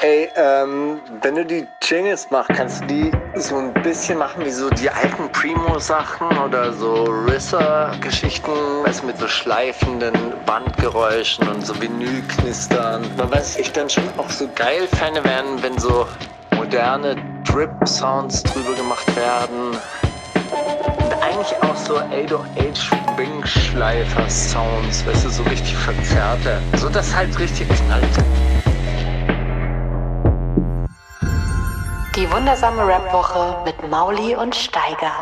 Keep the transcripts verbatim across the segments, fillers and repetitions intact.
Ey, ähm, wenn du die Jingles machst, kannst du die so ein bisschen machen wie so die alten Primo-Sachen oder so Risser-Geschichten, weißt du, mit so schleifenden Bandgeräuschen und so Vinylknistern. Man weiß, ich dann schon auch so geil fände werden, wenn so moderne Drip-Sounds drüber gemacht werden. Und eigentlich auch so acht null acht Wing-Schleifer-Sounds, weißt du, so richtig verzerrte. So dass halt richtig knallt. Die wundersame Rap-Woche mit Mauli und Steiger.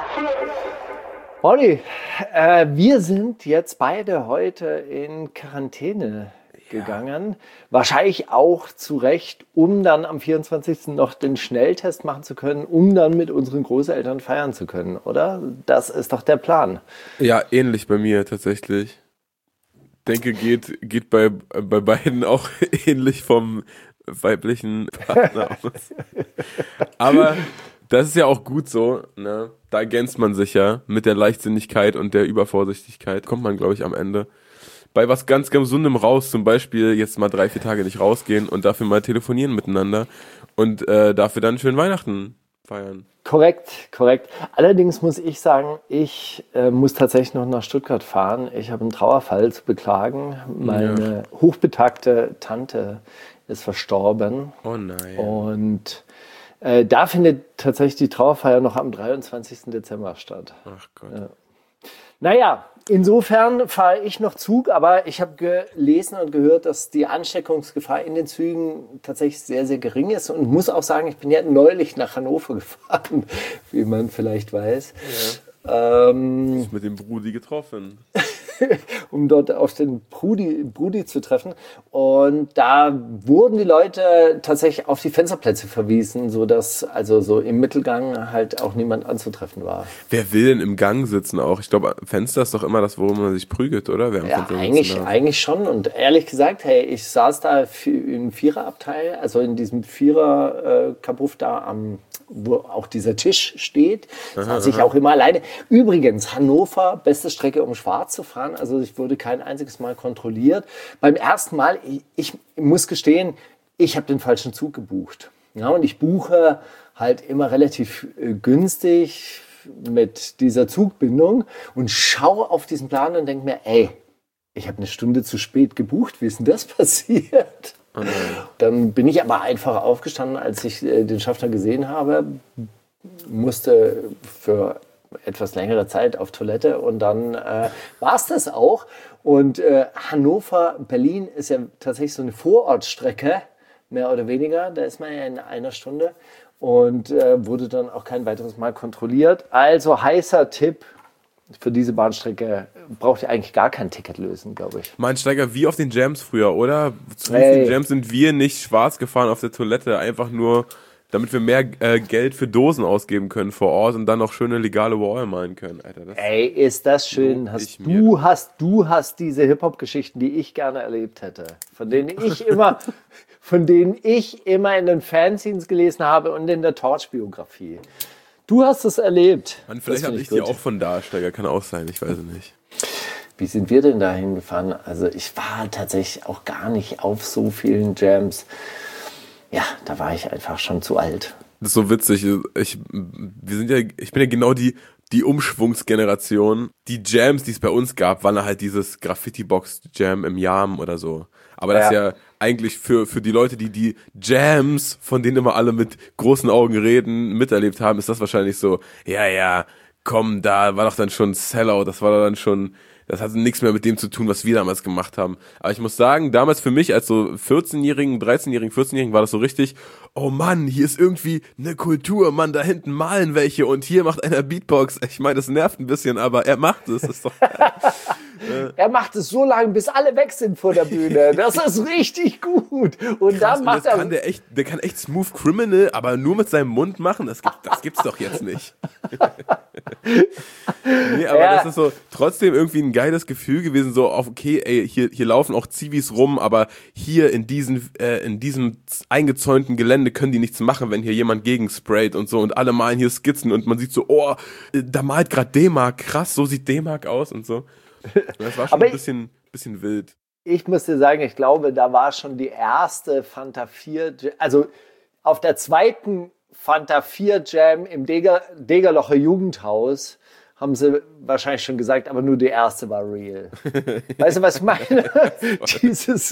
Mauli, äh, wir sind jetzt beide heute in Quarantäne gegangen. Ja. Wahrscheinlich auch zu Recht, um dann am vierundzwanzigsten noch den Schnelltest machen zu können, um dann mit unseren Großeltern feiern zu können, oder? Das ist doch der Plan. Ja, ähnlich bei mir tatsächlich. Denke, geht, geht bei, bei beiden auch ähnlich vom weiblichen Partner aus. Aber das ist ja auch gut so, ne? Da ergänzt man sich ja mit der Leichtsinnigkeit und der Übervorsichtigkeit. Kommt man, glaube ich, am Ende bei was ganz Gesundem raus. Zum Beispiel jetzt mal drei, vier Tage nicht rausgehen und dafür mal telefonieren miteinander und äh, dafür dann schön Weihnachten feiern. Korrekt, korrekt. Allerdings muss ich sagen, ich äh, muss tatsächlich noch nach Stuttgart fahren. Ich habe einen Trauerfall zu beklagen. Meine ja. hochbetagte Tante ist verstorben. Oh nein. Und äh, da findet tatsächlich die Trauerfeier noch am dreiundzwanzigsten Dezember statt. Ach Gott. Ja. Naja, insofern fahre ich noch Zug, aber ich habe gelesen und gehört, dass die Ansteckungsgefahr in den Zügen tatsächlich sehr, sehr gering ist und muss auch sagen, ich bin ja neulich nach Hannover gefahren, wie man vielleicht weiß. Ja. Ähm, mit dem Brudi getroffen. um dort auf den Brudi, Brudi zu treffen. Und da wurden die Leute tatsächlich auf die Fensterplätze verwiesen, sodass also so im Mittelgang halt auch niemand anzutreffen war. Wer will denn im Gang sitzen auch? Ich glaube, Fenster ist doch immer das, worum man sich prügelt, oder? Wer am ja, Fenster eigentlich, eigentlich schon. Und ehrlich gesagt, hey, ich saß da im Viererabteil, also in diesem Vierer-Kabuff da, am, wo auch dieser Tisch steht. Da saß ich auch immer alleine. Übrigens, Hannover, beste Strecke, um schwarz zu fahren. Also ich wurde kein einziges Mal kontrolliert. Beim ersten Mal, ich, ich muss gestehen, ich habe den falschen Zug gebucht. Ja, und ich buche halt immer relativ äh, günstig mit dieser Zugbindung und schaue auf diesen Plan und denke mir, ey, ich habe eine Stunde zu spät gebucht. Wie ist denn das passiert? Oh Dann bin ich aber einfach aufgestanden, als ich äh, den Schaffner gesehen habe, musste für etwas längere Zeit auf Toilette und dann äh, war es das auch. Und äh, Hannover-Berlin ist ja tatsächlich so eine Vorortstrecke, mehr oder weniger. Da ist man ja in einer Stunde und äh, wurde dann auch kein weiteres Mal kontrolliert. Also heißer Tipp für diese Bahnstrecke, braucht ihr eigentlich gar kein Ticket lösen, glaube ich. Mein Steiger, wie auf den Jams früher, oder? Zu hey. den Jams sind wir nicht schwarz gefahren auf der Toilette, einfach nur damit wir mehr äh, Geld für Dosen ausgeben können vor Ort und dann noch schöne legale Wall malen können. Alter, das Ey, ist das schön. Hast du, hast, du hast diese Hip-Hop-Geschichten, die ich gerne erlebt hätte. Von denen ich immer, von denen ich immer in den Fanzines gelesen habe und in der Torch-Biografie. Du hast es erlebt. Man, vielleicht habe ich, ich die auch von da, Steiger, kann auch sein, ich weiß es nicht. Wie sind wir denn da hingefahren? Also ich war tatsächlich auch gar nicht auf so vielen Jams. Ja, da war ich einfach schon zu alt. Das ist so witzig. Ich, wir sind ja, ich bin ja genau die, die Umschwungsgeneration. Die Jams, die es bei uns gab, waren halt dieses Graffiti-Box-Jam im Jam oder so. Aber das ja. ist ja eigentlich für, für die Leute, die die Jams, von denen immer alle mit großen Augen reden, miterlebt haben, ist das wahrscheinlich so, ja, ja, komm, da war doch dann schon Sellout, das war doch dann schon, das hatte nichts mehr mit dem zu tun, was wir damals gemacht haben. Aber ich muss sagen, damals für mich als so vierzehnjährigen, dreizehnjährigen, vierzehnjährigen war das so richtig, oh Mann, hier ist irgendwie eine Kultur, Mann, da hinten malen welche und hier macht einer Beatbox. Ich meine, das nervt ein bisschen, aber er macht es. Das ist doch er macht es so lange, bis alle weg sind vor der Bühne. Das ist richtig gut. Und Krass, dann macht und das er... Kann der, echt, der kann echt Smooth Criminal, aber nur mit seinem Mund machen? Das, gibt, das gibt's doch jetzt nicht. Nee, aber ja. Das ist so trotzdem irgendwie ein geiles Gefühl gewesen, so auf, okay, ey, hier, hier laufen auch Zivis rum, aber hier in diesen, äh, in diesem eingezäunten Gelände können die nichts machen, wenn hier jemand gegensprayt und so und alle malen hier Skizzen und man sieht so, oh, da malt gerade D-Mark, krass, so sieht D-Mark aus und so. Das war schon aber ein bisschen, bisschen wild. ich muss dir sagen, ich glaube, da war schon die erste Fanta vier, also auf der zweiten Fanta vier Jam im Deger, Degerlocher Jugendhaus haben sie wahrscheinlich schon gesagt, aber nur die erste war real. Weißt du, was ich meine? dieses,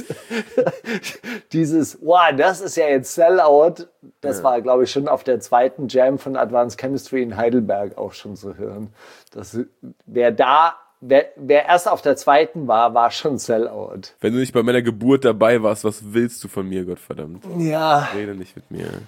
dieses, wow, das ist ja jetzt Sellout, das ja. war, glaube ich, schon auf der zweiten Jam von Advanced Chemistry in Heidelberg auch schon zu hören. Das, wer da, wer, wer erst auf der zweiten war, war schon Sellout. Wenn du nicht bei meiner Geburt dabei warst, was willst du von mir, Gottverdammt? Ja. Rede nicht mit mir.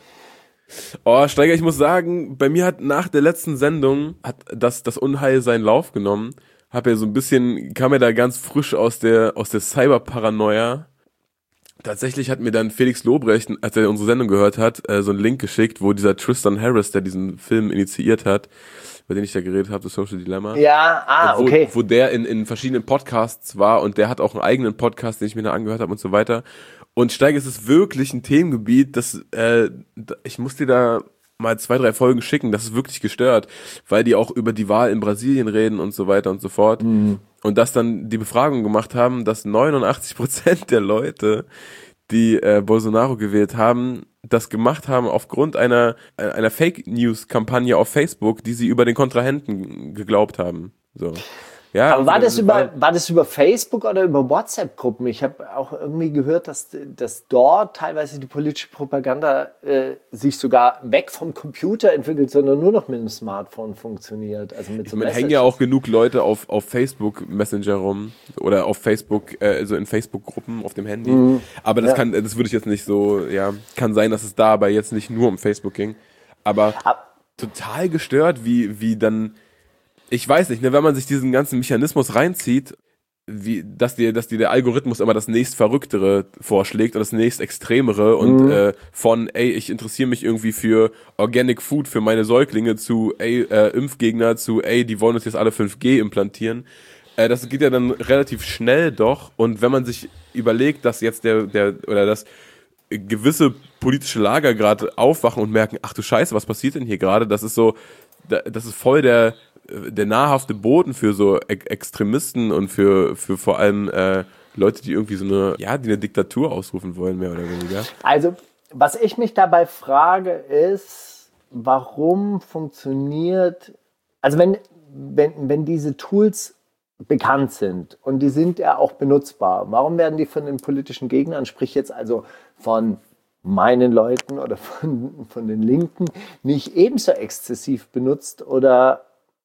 Oh, Steiger, ich muss sagen, bei mir hat nach der letzten Sendung hat das, das Unheil seinen Lauf genommen. Hab ja so ein bisschen, kam ja da ganz frisch aus der, aus der Cyberparanoia. Tatsächlich hat mir dann Felix Lobrecht, als er unsere Sendung gehört hat, äh, so einen Link geschickt, wo dieser Tristan Harris, der diesen Film initiiert hat, über den ich da geredet habe, das Social Dilemma. Ja, ah, wo, okay. Wo der in, in verschiedenen Podcasts war und der hat auch einen eigenen Podcast, den ich mir da angehört habe und so weiter. Und Steiger, es ist wirklich ein Themengebiet, das, äh, ich muss dir da mal zwei, drei Folgen schicken, das ist wirklich gestört, weil die auch über die Wahl in Brasilien reden und so weiter und so fort. Mhm. Und dass dann die Befragung gemacht haben, dass neunundachtzig Prozent der Leute, die äh, Bolsonaro gewählt haben, das gemacht haben aufgrund einer, einer Fake-News-Kampagne auf Facebook, die sie über den Kontrahenten geglaubt haben. So. Ja, aber war das, über, war das über Facebook oder über WhatsApp-Gruppen? Ich habe auch irgendwie gehört, dass, dass dort teilweise die politische Propaganda äh, sich sogar weg vom Computer entwickelt, sondern nur noch mit dem Smartphone funktioniert. Also mit so Man hängen ja auch genug Leute auf, auf Facebook Messenger rum oder auf Facebook, äh, also in Facebook-Gruppen auf dem Handy. Mhm. Aber das ja. kann, das würde ich jetzt nicht so, ja, kann sein, dass es dabei jetzt nicht nur um Facebook ging. Aber Ab- total gestört, wie, wie dann. Ich weiß nicht, ne, wenn man sich diesen ganzen Mechanismus reinzieht, wie, dass dir, dass dir der Algorithmus immer das nächst Verrücktere vorschlägt und das nächst Extremere und mhm. äh, von, ey, ich interessiere mich irgendwie für Organic Food für meine Säuglinge zu, ey, äh, Impfgegner zu, ey, die wollen uns jetzt alle fünf G implantieren. Äh, das geht ja dann relativ schnell doch und wenn man sich überlegt, dass jetzt der, der, oder das gewisse politische Lager gerade aufwachen und merken, ach du Scheiße, was passiert denn hier gerade? Das ist so, das ist voll der der nahrhafte Boden für so Extremisten und für für vor allem äh, Leute, die irgendwie so eine, ja, die eine Diktatur ausrufen wollen, mehr oder weniger. Also, was ich mich dabei frage, ist, warum funktioniert, also wenn, wenn, wenn diese Tools bekannt sind und die sind ja auch benutzbar, warum werden die von den politischen Gegnern, sprich jetzt also von meinen Leuten oder von, von den Linken, nicht ebenso exzessiv benutzt oder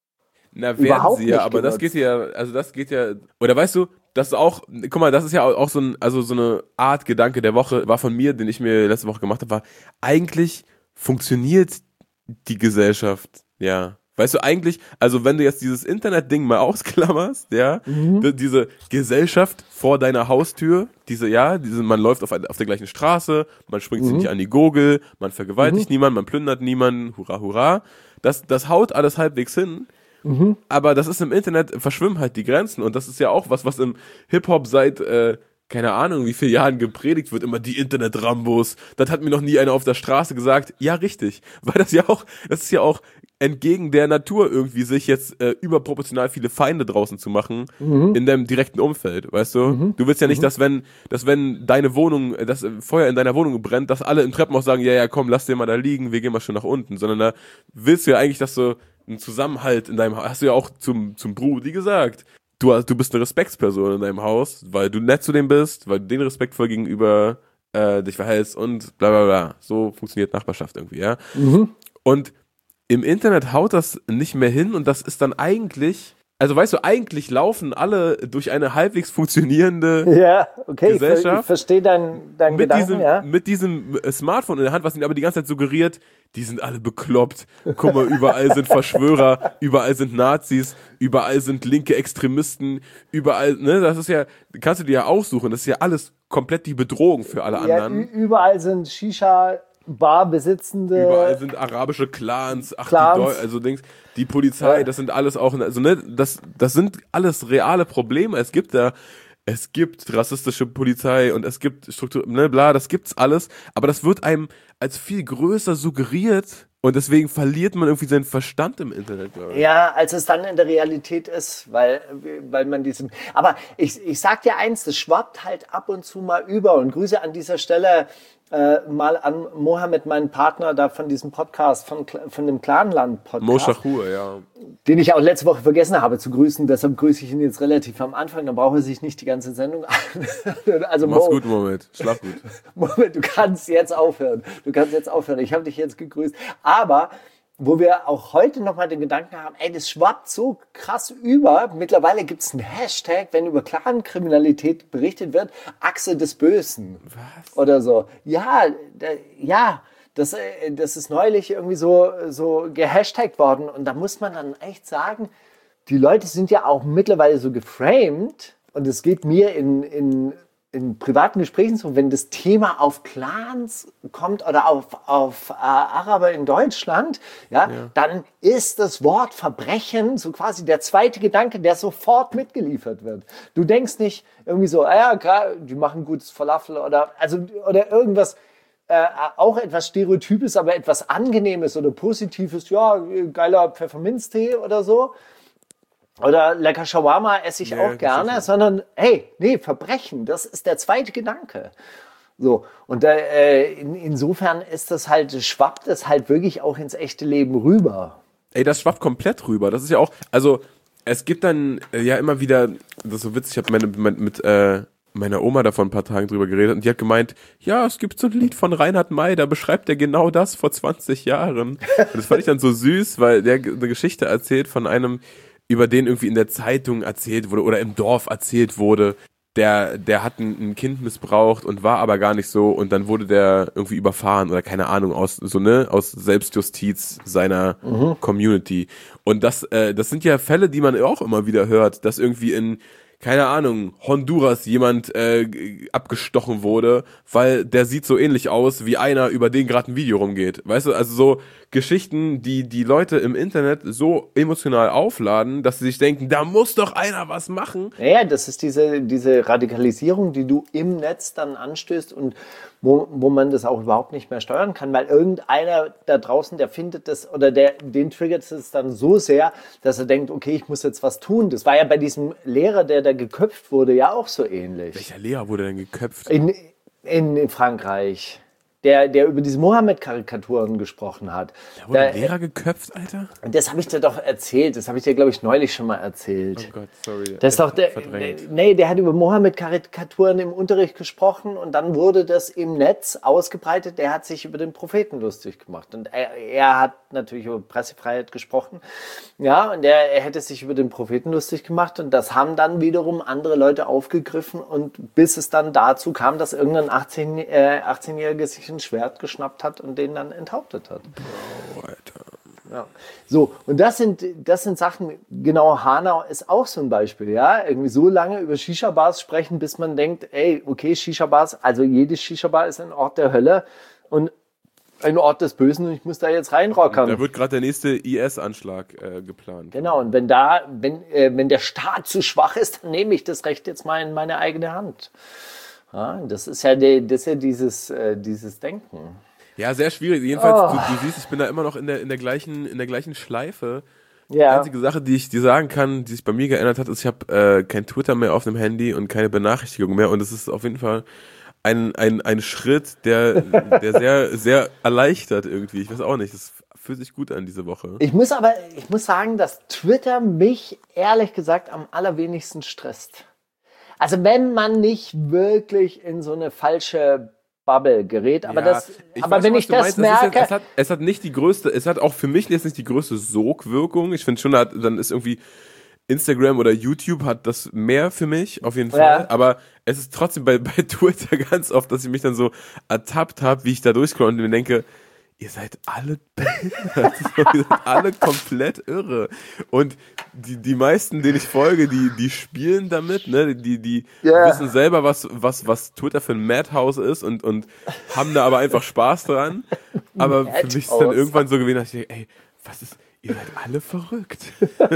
Na, werden sie ja, aber genutzt. Das geht ja, also das geht ja, oder weißt du, das ist auch, guck mal, das ist ja auch so ein, also so eine Art Gedanke der Woche, war von mir, den ich mir letzte Woche gemacht habe, war, eigentlich funktioniert die Gesellschaft, ja. Weißt du, eigentlich, also wenn du jetzt dieses Internet-Ding mal ausklammerst, ja, mhm. diese Gesellschaft vor deiner Haustür, diese, ja, diese, man läuft auf, auf der gleichen Straße, man springt mhm. sich nicht an die Gurgel, man vergewaltigt mhm. niemanden, man plündert niemanden, hurra, hurra, das, das haut alles halbwegs hin. Mhm. Aber das ist im Internet, verschwimmen halt die Grenzen und das ist ja auch was, was im Hip-Hop seit, äh, keine Ahnung, wie viele Jahren gepredigt wird, immer die Internet-Rambos. Das hat mir noch nie einer auf der Straße gesagt. Ja, richtig. Weil das ja auch, das ist ja auch entgegen der Natur irgendwie, sich jetzt äh, überproportional viele Feinde draußen zu machen, mhm. in deinem direkten Umfeld, weißt du? Mhm. Du willst ja nicht, mhm. dass wenn, dass wenn deine Wohnung, das Feuer in deiner Wohnung brennt, dass alle im Treppenhaus sagen, ja, ja, komm, lass den mal da liegen, wir gehen mal schon nach unten, sondern da willst du ja eigentlich, dass du einen Zusammenhalt in deinem Haus, hast du ja auch zum, zum Brudi gesagt. Du, hast, du bist eine Respektsperson in deinem Haus, weil du nett zu dem bist, weil du denen respektvoll gegenüber äh, dich verhältst und bla bla bla. So funktioniert Nachbarschaft irgendwie, ja. Mhm. Und im Internet haut das nicht mehr hin und das ist dann eigentlich, also weißt du, eigentlich laufen alle durch eine halbwegs funktionierende ja, okay, Gesellschaft. Ich verstehe deinen dein mit Gedanken, diesem, ja. Mit diesem Smartphone in der Hand, was ihnen aber die ganze Zeit suggeriert, die sind alle bekloppt. Guck mal, überall sind Verschwörer, überall sind Nazis, überall sind linke Extremisten, überall, ne, das ist ja, kannst du dir ja aussuchen, das ist ja alles komplett die Bedrohung für alle ja, anderen. Überall sind Shisha Barbesitzende. Überall sind arabische Clans, ach, Clans. Die Deu- also denkst, die Polizei, ja. Das sind alles auch, also ne, das, das sind alles reale Probleme. Es gibt da, es gibt rassistische Polizei und es gibt Struktur, ne, bla, das gibt's alles, aber das wird einem als viel größer suggeriert Und deswegen verliert man irgendwie seinen Verstand im Internet, glaube ich. Ja, als es dann in der Realität ist, weil, weil man diesen. Aber ich, ich sag dir eins, das schwappt halt ab und zu mal über. Und Grüße an dieser Stelle äh, mal an Mohammed, meinen Partner da von diesem Podcast, von, von dem Clanland-Podcast. Mo Shahur, ja. Den ich auch letzte Woche vergessen habe zu grüßen. Deshalb grüße ich ihn jetzt relativ am Anfang. Dann braucht er sich nicht die ganze Sendung an. Also Mach's Mo, gut, Moment. Schlaf gut. Moment, du kannst jetzt aufhören. Du kannst jetzt aufhören. Ich habe dich jetzt gegrüßt. Aber wo wir auch heute nochmal den Gedanken haben, ey, das schwappt so krass über. Mittlerweile gibt es einen Hashtag, wenn über Clankriminalität berichtet wird, Achse des Bösen. Was? Oder so. Ja, da, ja. Das, das ist neulich irgendwie so, so gehashtagt worden. Und da muss man dann echt sagen, die Leute sind ja auch mittlerweile so geframed. Und es geht mir in, in, in privaten Gesprächen so, wenn das Thema auf Clans kommt oder auf, auf äh, Araber in Deutschland, ja, ja, dann ist das Wort Verbrechen so quasi der zweite Gedanke, der sofort mitgeliefert wird. Du denkst nicht irgendwie so, ah ja, klar, die machen gutes Falafel oder, also, oder irgendwas. Äh, auch etwas Stereotypes, aber etwas Angenehmes oder Positives, ja, geiler Pfefferminztee oder so. Oder lecker Shawarma esse ich ja, auch gerne, sondern hey, nee, Verbrechen, das ist der zweite Gedanke. So, und äh, in, insofern ist das halt, schwappt es halt wirklich auch ins echte Leben rüber. Ey, das schwappt komplett rüber. Das ist ja auch, also es gibt dann äh, ja immer wieder, das ist so witzig, ich habe meine, mit, mit äh, meiner Oma da vor ein paar Tagen drüber geredet und die hat gemeint, ja, es gibt so ein Lied von Reinhard May, da beschreibt er genau das vor zwanzig Jahren. Und das fand ich dann so süß, weil der eine Geschichte erzählt von einem, über den irgendwie in der Zeitung erzählt wurde oder im Dorf erzählt wurde, der, der hat ein, ein Kind missbraucht und war aber gar nicht so und dann wurde der irgendwie überfahren oder keine Ahnung, aus so ne aus Selbstjustiz seiner mhm. Community. Und das, äh, das sind ja Fälle, die man auch immer wieder hört, dass irgendwie in keine Ahnung, Honduras jemand äh, abgestochen wurde, weil der sieht so ähnlich aus wie einer, über den gerade ein Video rumgeht. Weißt du, also so Geschichten, die die Leute im Internet so emotional aufladen, dass sie sich denken, da muss doch einer was machen. Ja, das ist diese, diese Radikalisierung, die du im Netz dann anstößt und wo, wo man das auch überhaupt nicht mehr steuern kann, weil irgendeiner da draußen, der findet das oder der, den triggert es dann so sehr, dass er denkt, okay, ich muss jetzt was tun. Das war ja bei diesem Lehrer, der da geköpft wurde, ja auch so ähnlich. Welcher Lehrer wurde denn geköpft? In, in, in Frankreich. Der, der über diese Mohammed-Karikaturen gesprochen hat. Da wurde da, ein Lehrer geköpft, Alter? Das habe ich dir doch erzählt. Das habe ich dir, glaube ich, neulich schon mal erzählt. Oh Gott, sorry. Das ist doch der, nee, der hat über Mohammed-Karikaturen im Unterricht gesprochen und dann wurde das im Netz ausgebreitet. Der hat sich über den Propheten lustig gemacht. Und er, er hat natürlich über Pressefreiheit gesprochen. Ja, und er, er hätte sich über den Propheten lustig gemacht. Und das haben dann wiederum andere Leute aufgegriffen. Und bis es dann dazu kam, dass irgendein achtzehn, äh, achtzehnjähriger sich ein Schwert geschnappt hat und den dann enthauptet hat. Bro, Alter. Ja. So, und das sind, das sind Sachen, genau, Hanau ist auch so ein Beispiel, ja, irgendwie so lange über Shisha-Bars sprechen, bis man denkt, ey, okay, Shisha-Bars, also jede Shisha-Bar ist ein Ort der Hölle und ein Ort des Bösen und ich muss da jetzt reinrockern. Da wird gerade der nächste I S-Anschlag äh, geplant. Genau, und wenn da, wenn, äh, wenn der Staat zu schwach ist, dann nehme ich das Recht jetzt mal in meine eigene Hand. Ja, das ist ja, die, das ist ja dieses, äh, dieses Denken. Ja, sehr schwierig. Jedenfalls, oh. du, du siehst, ich bin da immer noch in der, in der, gleichen, in der gleichen Schleife. Ja. Die einzige Sache, die ich dir sagen kann, die sich bei mir geändert hat, ist, ich habe äh, kein Twitter mehr auf dem Handy und keine Benachrichtigung mehr. Und es ist auf jeden Fall ein, ein, ein Schritt, der, der sehr, sehr erleichtert irgendwie. Ich weiß auch nicht, das fühlt sich gut an diese Woche. Ich muss aber, ich muss sagen, dass Twitter mich ehrlich gesagt am allerwenigsten stresst. Also wenn man nicht wirklich in so eine falsche Bubble gerät, aber ja, das, aber wenn ich das merke, es hat, es hat nicht die größte, es hat auch für mich jetzt nicht die größte Sogwirkung. Ich finde schon, dann ist irgendwie Instagram oder YouTube hat das mehr für mich, auf jeden Fall. Ja. Aber es ist trotzdem bei, bei Twitter ganz oft, dass ich mich dann so ertappt habe, wie ich da durchscrolle und mir denke, ihr seid alle behindert. Ihr seid alle komplett irre. Und die, die meisten, denen ich folge, die, die spielen damit, ne? Die, die yeah. wissen selber, was, was, was Twitter für ein Madhouse ist und, und haben da aber einfach Spaß dran. Aber für mich ist es dann irgendwann so gewesen, dass ich denke, ey, was ist, ihr seid alle verrückt.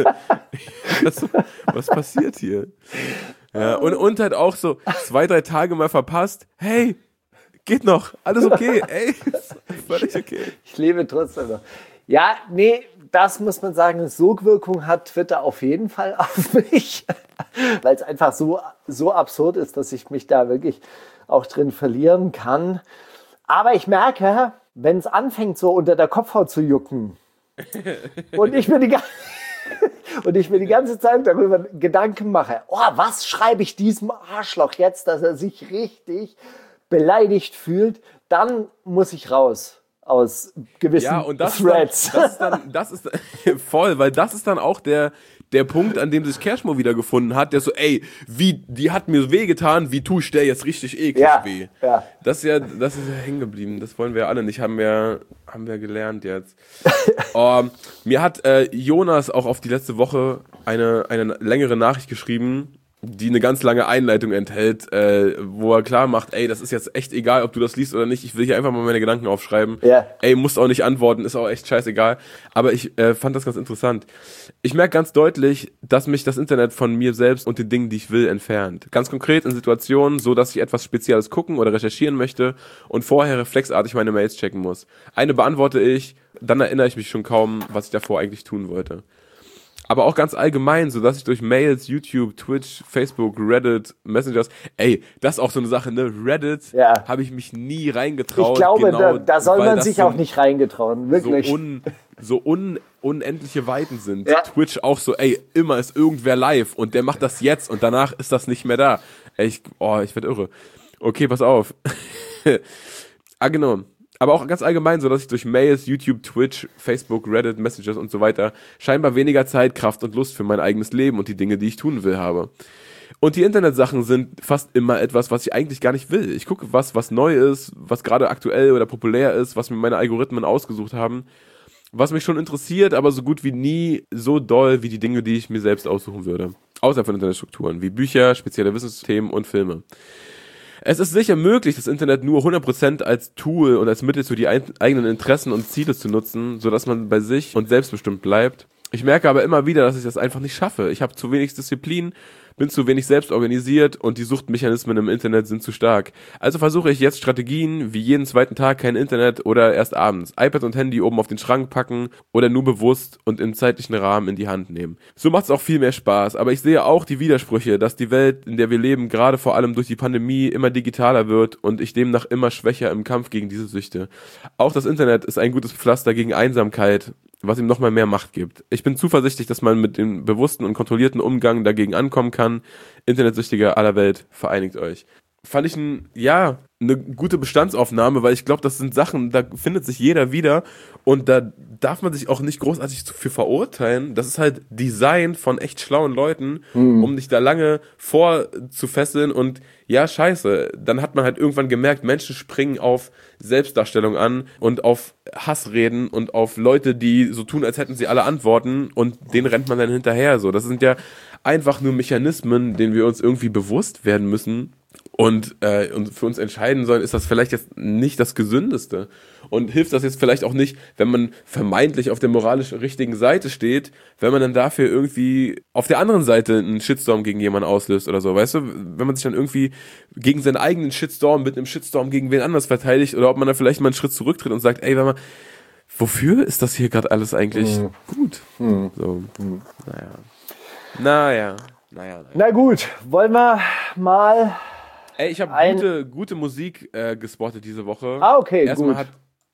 was, was passiert hier? Ja, und, und halt auch so zwei, drei Tage mal verpasst, hey, geht noch, alles okay, ey, ist völlig okay. Ich lebe trotzdem noch. Ja, nee, das muss man sagen, eine Sogwirkung hat Twitter auf jeden Fall auf mich, weil es einfach so, so absurd ist, dass ich mich da wirklich auch drin verlieren kann. Aber ich merke, wenn es anfängt, so unter der Kopfhaut zu jucken und ich mir die, und ich mir die ganze Zeit darüber Gedanken mache, oh, was schreibe ich diesem Arschloch jetzt, dass er sich richtig beleidigt fühlt, dann muss ich raus. Aus gewissen ja, und das Threads. Ist dann, das ist dann, das ist dann, voll, weil das ist dann auch der, der Punkt, an dem sich Cashmo wiedergefunden hat, der so, ey, wie, die hat mir wehgetan, wie tue ich der jetzt richtig eklig ja, weh? Ja. Das ist ja, das ist ja hängen geblieben, das wollen wir alle nicht, haben wir, haben wir gelernt jetzt. oh, mir hat äh, Jonas auch auf die letzte Woche eine, eine längere Nachricht geschrieben, die eine ganz lange Einleitung enthält, äh, wo er klar macht, ey, das ist jetzt echt egal, ob du das liest oder nicht, ich will hier einfach mal meine Gedanken aufschreiben. Ja. Ey, musst auch nicht antworten, ist auch echt scheißegal. Aber ich äh, fand das ganz interessant. Ich merke ganz deutlich, dass mich das Internet von mir selbst und den Dingen, die ich will, entfernt. Ganz konkret in Situationen, so dass ich etwas Spezielles gucken oder recherchieren möchte und vorher reflexartig meine Mails checken muss. Eine beantworte ich, dann erinnere ich mich schon kaum, was ich davor eigentlich tun wollte. Aber auch ganz allgemein, so dass ich durch Mails, YouTube, Twitch, Facebook, Reddit, Messengers, ey, das ist auch so eine Sache, ne? Reddit ja. habe ich mich nie reingetraut. Ich glaube, genau, da, da soll man sich so auch nicht reingetrauen, wirklich. So, un, so un, unendliche Weiten sind. Ja. Twitch auch so, ey, immer ist irgendwer live und der macht das jetzt und danach ist das nicht mehr da. Ey, ich, oh, ich werd irre. Okay, pass auf. ah, genau. Aber auch ganz allgemein so, dass ich durch Mails, YouTube, Twitch, Facebook, Reddit, Messages und so weiter scheinbar weniger Zeit, Kraft und Lust für mein eigenes Leben und die Dinge, die ich tun will, habe. Und die Internetsachen sind fast immer etwas, was ich eigentlich gar nicht will. Ich gucke was, was neu ist, was gerade aktuell oder populär ist, was mir meine Algorithmen ausgesucht haben, was mich schon interessiert, aber so gut wie nie so doll wie die Dinge, die ich mir selbst aussuchen würde. Außerhalb von Internetstrukturen, wie Bücher, spezielle Wissensthemen und Filme. Es ist sicher möglich, das Internet nur hundert Prozent als Tool und als Mittel für die ein- eigenen Interessen und Ziele zu nutzen, sodass man bei sich und selbstbestimmt bleibt. Ich merke aber immer wieder, dass ich das einfach nicht schaffe. Ich habe zu wenig Disziplin, bin zu wenig selbst organisiert und die Suchtmechanismen im Internet sind zu stark. Also versuche ich jetzt Strategien wie jeden zweiten Tag kein Internet oder erst abends. iPad und Handy oben auf den Schrank packen oder nur bewusst und im zeitlichen Rahmen in die Hand nehmen. So macht es auch viel mehr Spaß, aber ich sehe auch die Widersprüche, dass die Welt, in der wir leben, gerade vor allem durch die Pandemie immer digitaler wird und ich demnach immer schwächer im Kampf gegen diese Süchte. Auch das Internet ist ein gutes Pflaster gegen Einsamkeit, was ihm nochmal mehr Macht gibt. Ich bin zuversichtlich, dass man mit dem bewussten und kontrollierten Umgang dagegen ankommen kann. Internetsüchtige aller Welt, vereinigt euch. Fand ich ein, ja, eine gute Bestandsaufnahme, weil ich glaube, das sind Sachen, da findet sich jeder wieder und da darf man sich auch nicht großartig für verurteilen. Das ist halt Design von echt schlauen Leuten, mhm. um dich da lange vorzufesseln und ja, scheiße, dann hat man halt irgendwann gemerkt, Menschen springen auf Selbstdarstellung an und auf Hassreden und auf Leute, die so tun, als hätten sie alle Antworten und denen rennt man dann hinterher. So, das sind ja einfach nur Mechanismen, denen wir uns irgendwie bewusst werden müssen und, äh, und für uns entscheiden sollen, ist das vielleicht jetzt nicht das Gesündeste. Und hilft das jetzt vielleicht auch nicht, wenn man vermeintlich auf der moralisch richtigen Seite steht, wenn man dann dafür irgendwie auf der anderen Seite einen Shitstorm gegen jemanden auslöst oder so, weißt du? Wenn man sich dann irgendwie gegen seinen eigenen Shitstorm mit einem Shitstorm gegen wen anders verteidigt oder ob man dann vielleicht mal einen Schritt zurücktritt und sagt, ey, warte mal, wofür ist das hier gerade alles eigentlich mhm. gut? Mhm. So, mhm. naja. Naja, naja, naja. Na gut, wollen wir mal... Ey, ich habe gute, gute Musik äh, gespottet diese Woche. Ah, okay, Erstmal gut. hat,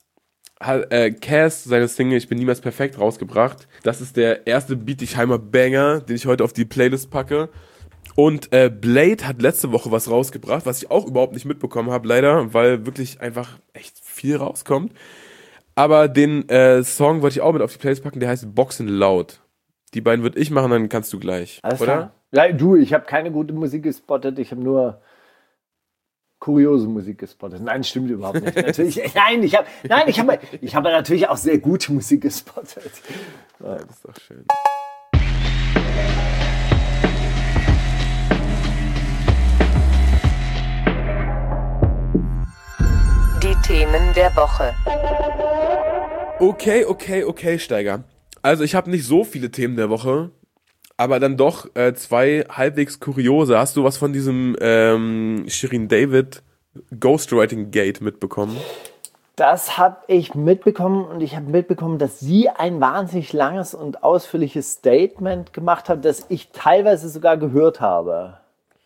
hat äh, Cass seine Single Ich bin niemals perfekt rausgebracht. Das ist der erste Bietigheimer Banger, den ich heute auf die Playlist packe. Und äh, Blade hat letzte Woche was rausgebracht, was ich auch überhaupt nicht mitbekommen habe, leider, weil wirklich einfach echt viel rauskommt. Aber den äh, Song wollte ich auch mit auf die Playlist packen, der heißt Boxen Laut. Die beiden würde ich machen, dann kannst du gleich, Alles oder? Klar. Du, ich habe keine gute Musik gespottet, ich habe nur kuriose Musik gespottet. Nein, stimmt überhaupt nicht. Natürlich, nein, ich habe nein, ich habe ich habe natürlich auch sehr gute Musik gespottet. Ja, das ist doch schön. Die Themen der Woche. Okay, okay, okay, Steiger. Also ich habe nicht so viele Themen der Woche, aber dann doch äh, zwei halbwegs kuriose. Hast du was von diesem ähm, Shirin David Ghostwriting Gate mitbekommen? Das habe ich mitbekommen und ich habe mitbekommen, dass sie ein wahnsinnig langes und ausführliches Statement gemacht hat, das ich teilweise sogar gehört habe.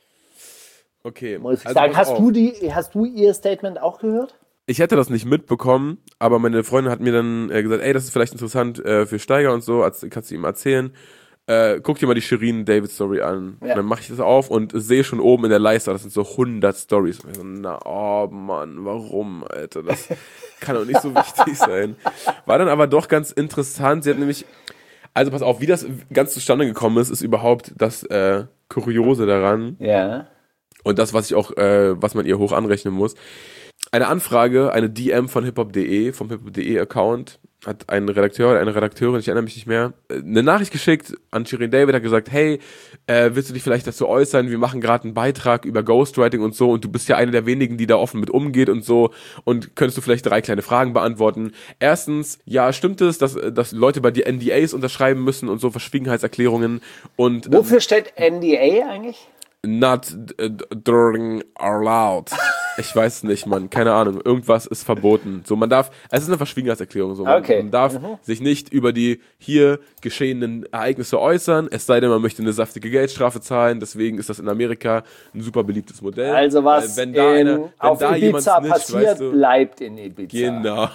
Okay. Muss ich also sagen, hast du, die, hast du ihr Statement auch gehört? Ich hätte das nicht mitbekommen, aber meine Freundin hat mir dann äh, gesagt, ey, das ist vielleicht interessant äh, für Steiger und so, als, kannst du ihm erzählen. Äh, guck dir mal die Shirin David Story an. Ja. Und dann mache ich das auf und sehe schon oben in der Leiste, das sind so hundert Stories. Und ich so, na, oh Mann, warum, Alter, das kann doch nicht so wichtig sein. War dann aber doch ganz interessant. Sie hat nämlich, also pass auf, wie das ganz zustande gekommen ist, ist überhaupt das äh, Kuriose daran. Ja. Und das, was ich auch, äh, was man ihr hoch anrechnen muss. Eine Anfrage, eine D M von hiphop punkt de, vom hiphop punkt de Account, hat ein Redakteur oder eine Redakteurin, ich erinnere mich nicht mehr, eine Nachricht geschickt an Shirin David, hat gesagt, hey, äh, willst du dich vielleicht dazu äußern, wir machen gerade einen Beitrag über Ghostwriting und so und du bist ja eine der wenigen, die da offen mit umgeht und so und könntest du vielleicht drei kleine Fragen beantworten. Erstens, ja, stimmt es, dass, dass Leute bei dir N D As unterschreiben müssen und so Verschwiegenheitserklärungen und... Wofür ähm, steht N D A eigentlich? Not uh, during allowed. Ich weiß nicht, Mann. Keine Ahnung. Irgendwas ist verboten. So, man darf, es ist eine Verschwiegenheitserklärung. So, man, okay. man darf mhm. sich nicht über die hier geschehenen Ereignisse äußern, es sei denn, man möchte eine saftige Geldstrafe zahlen. Deswegen ist das in Amerika ein super beliebtes Modell. Also was wenn da in, eine, wenn auf da Ibiza nicht, passiert, weißt du, bleibt in Ibiza. Genau.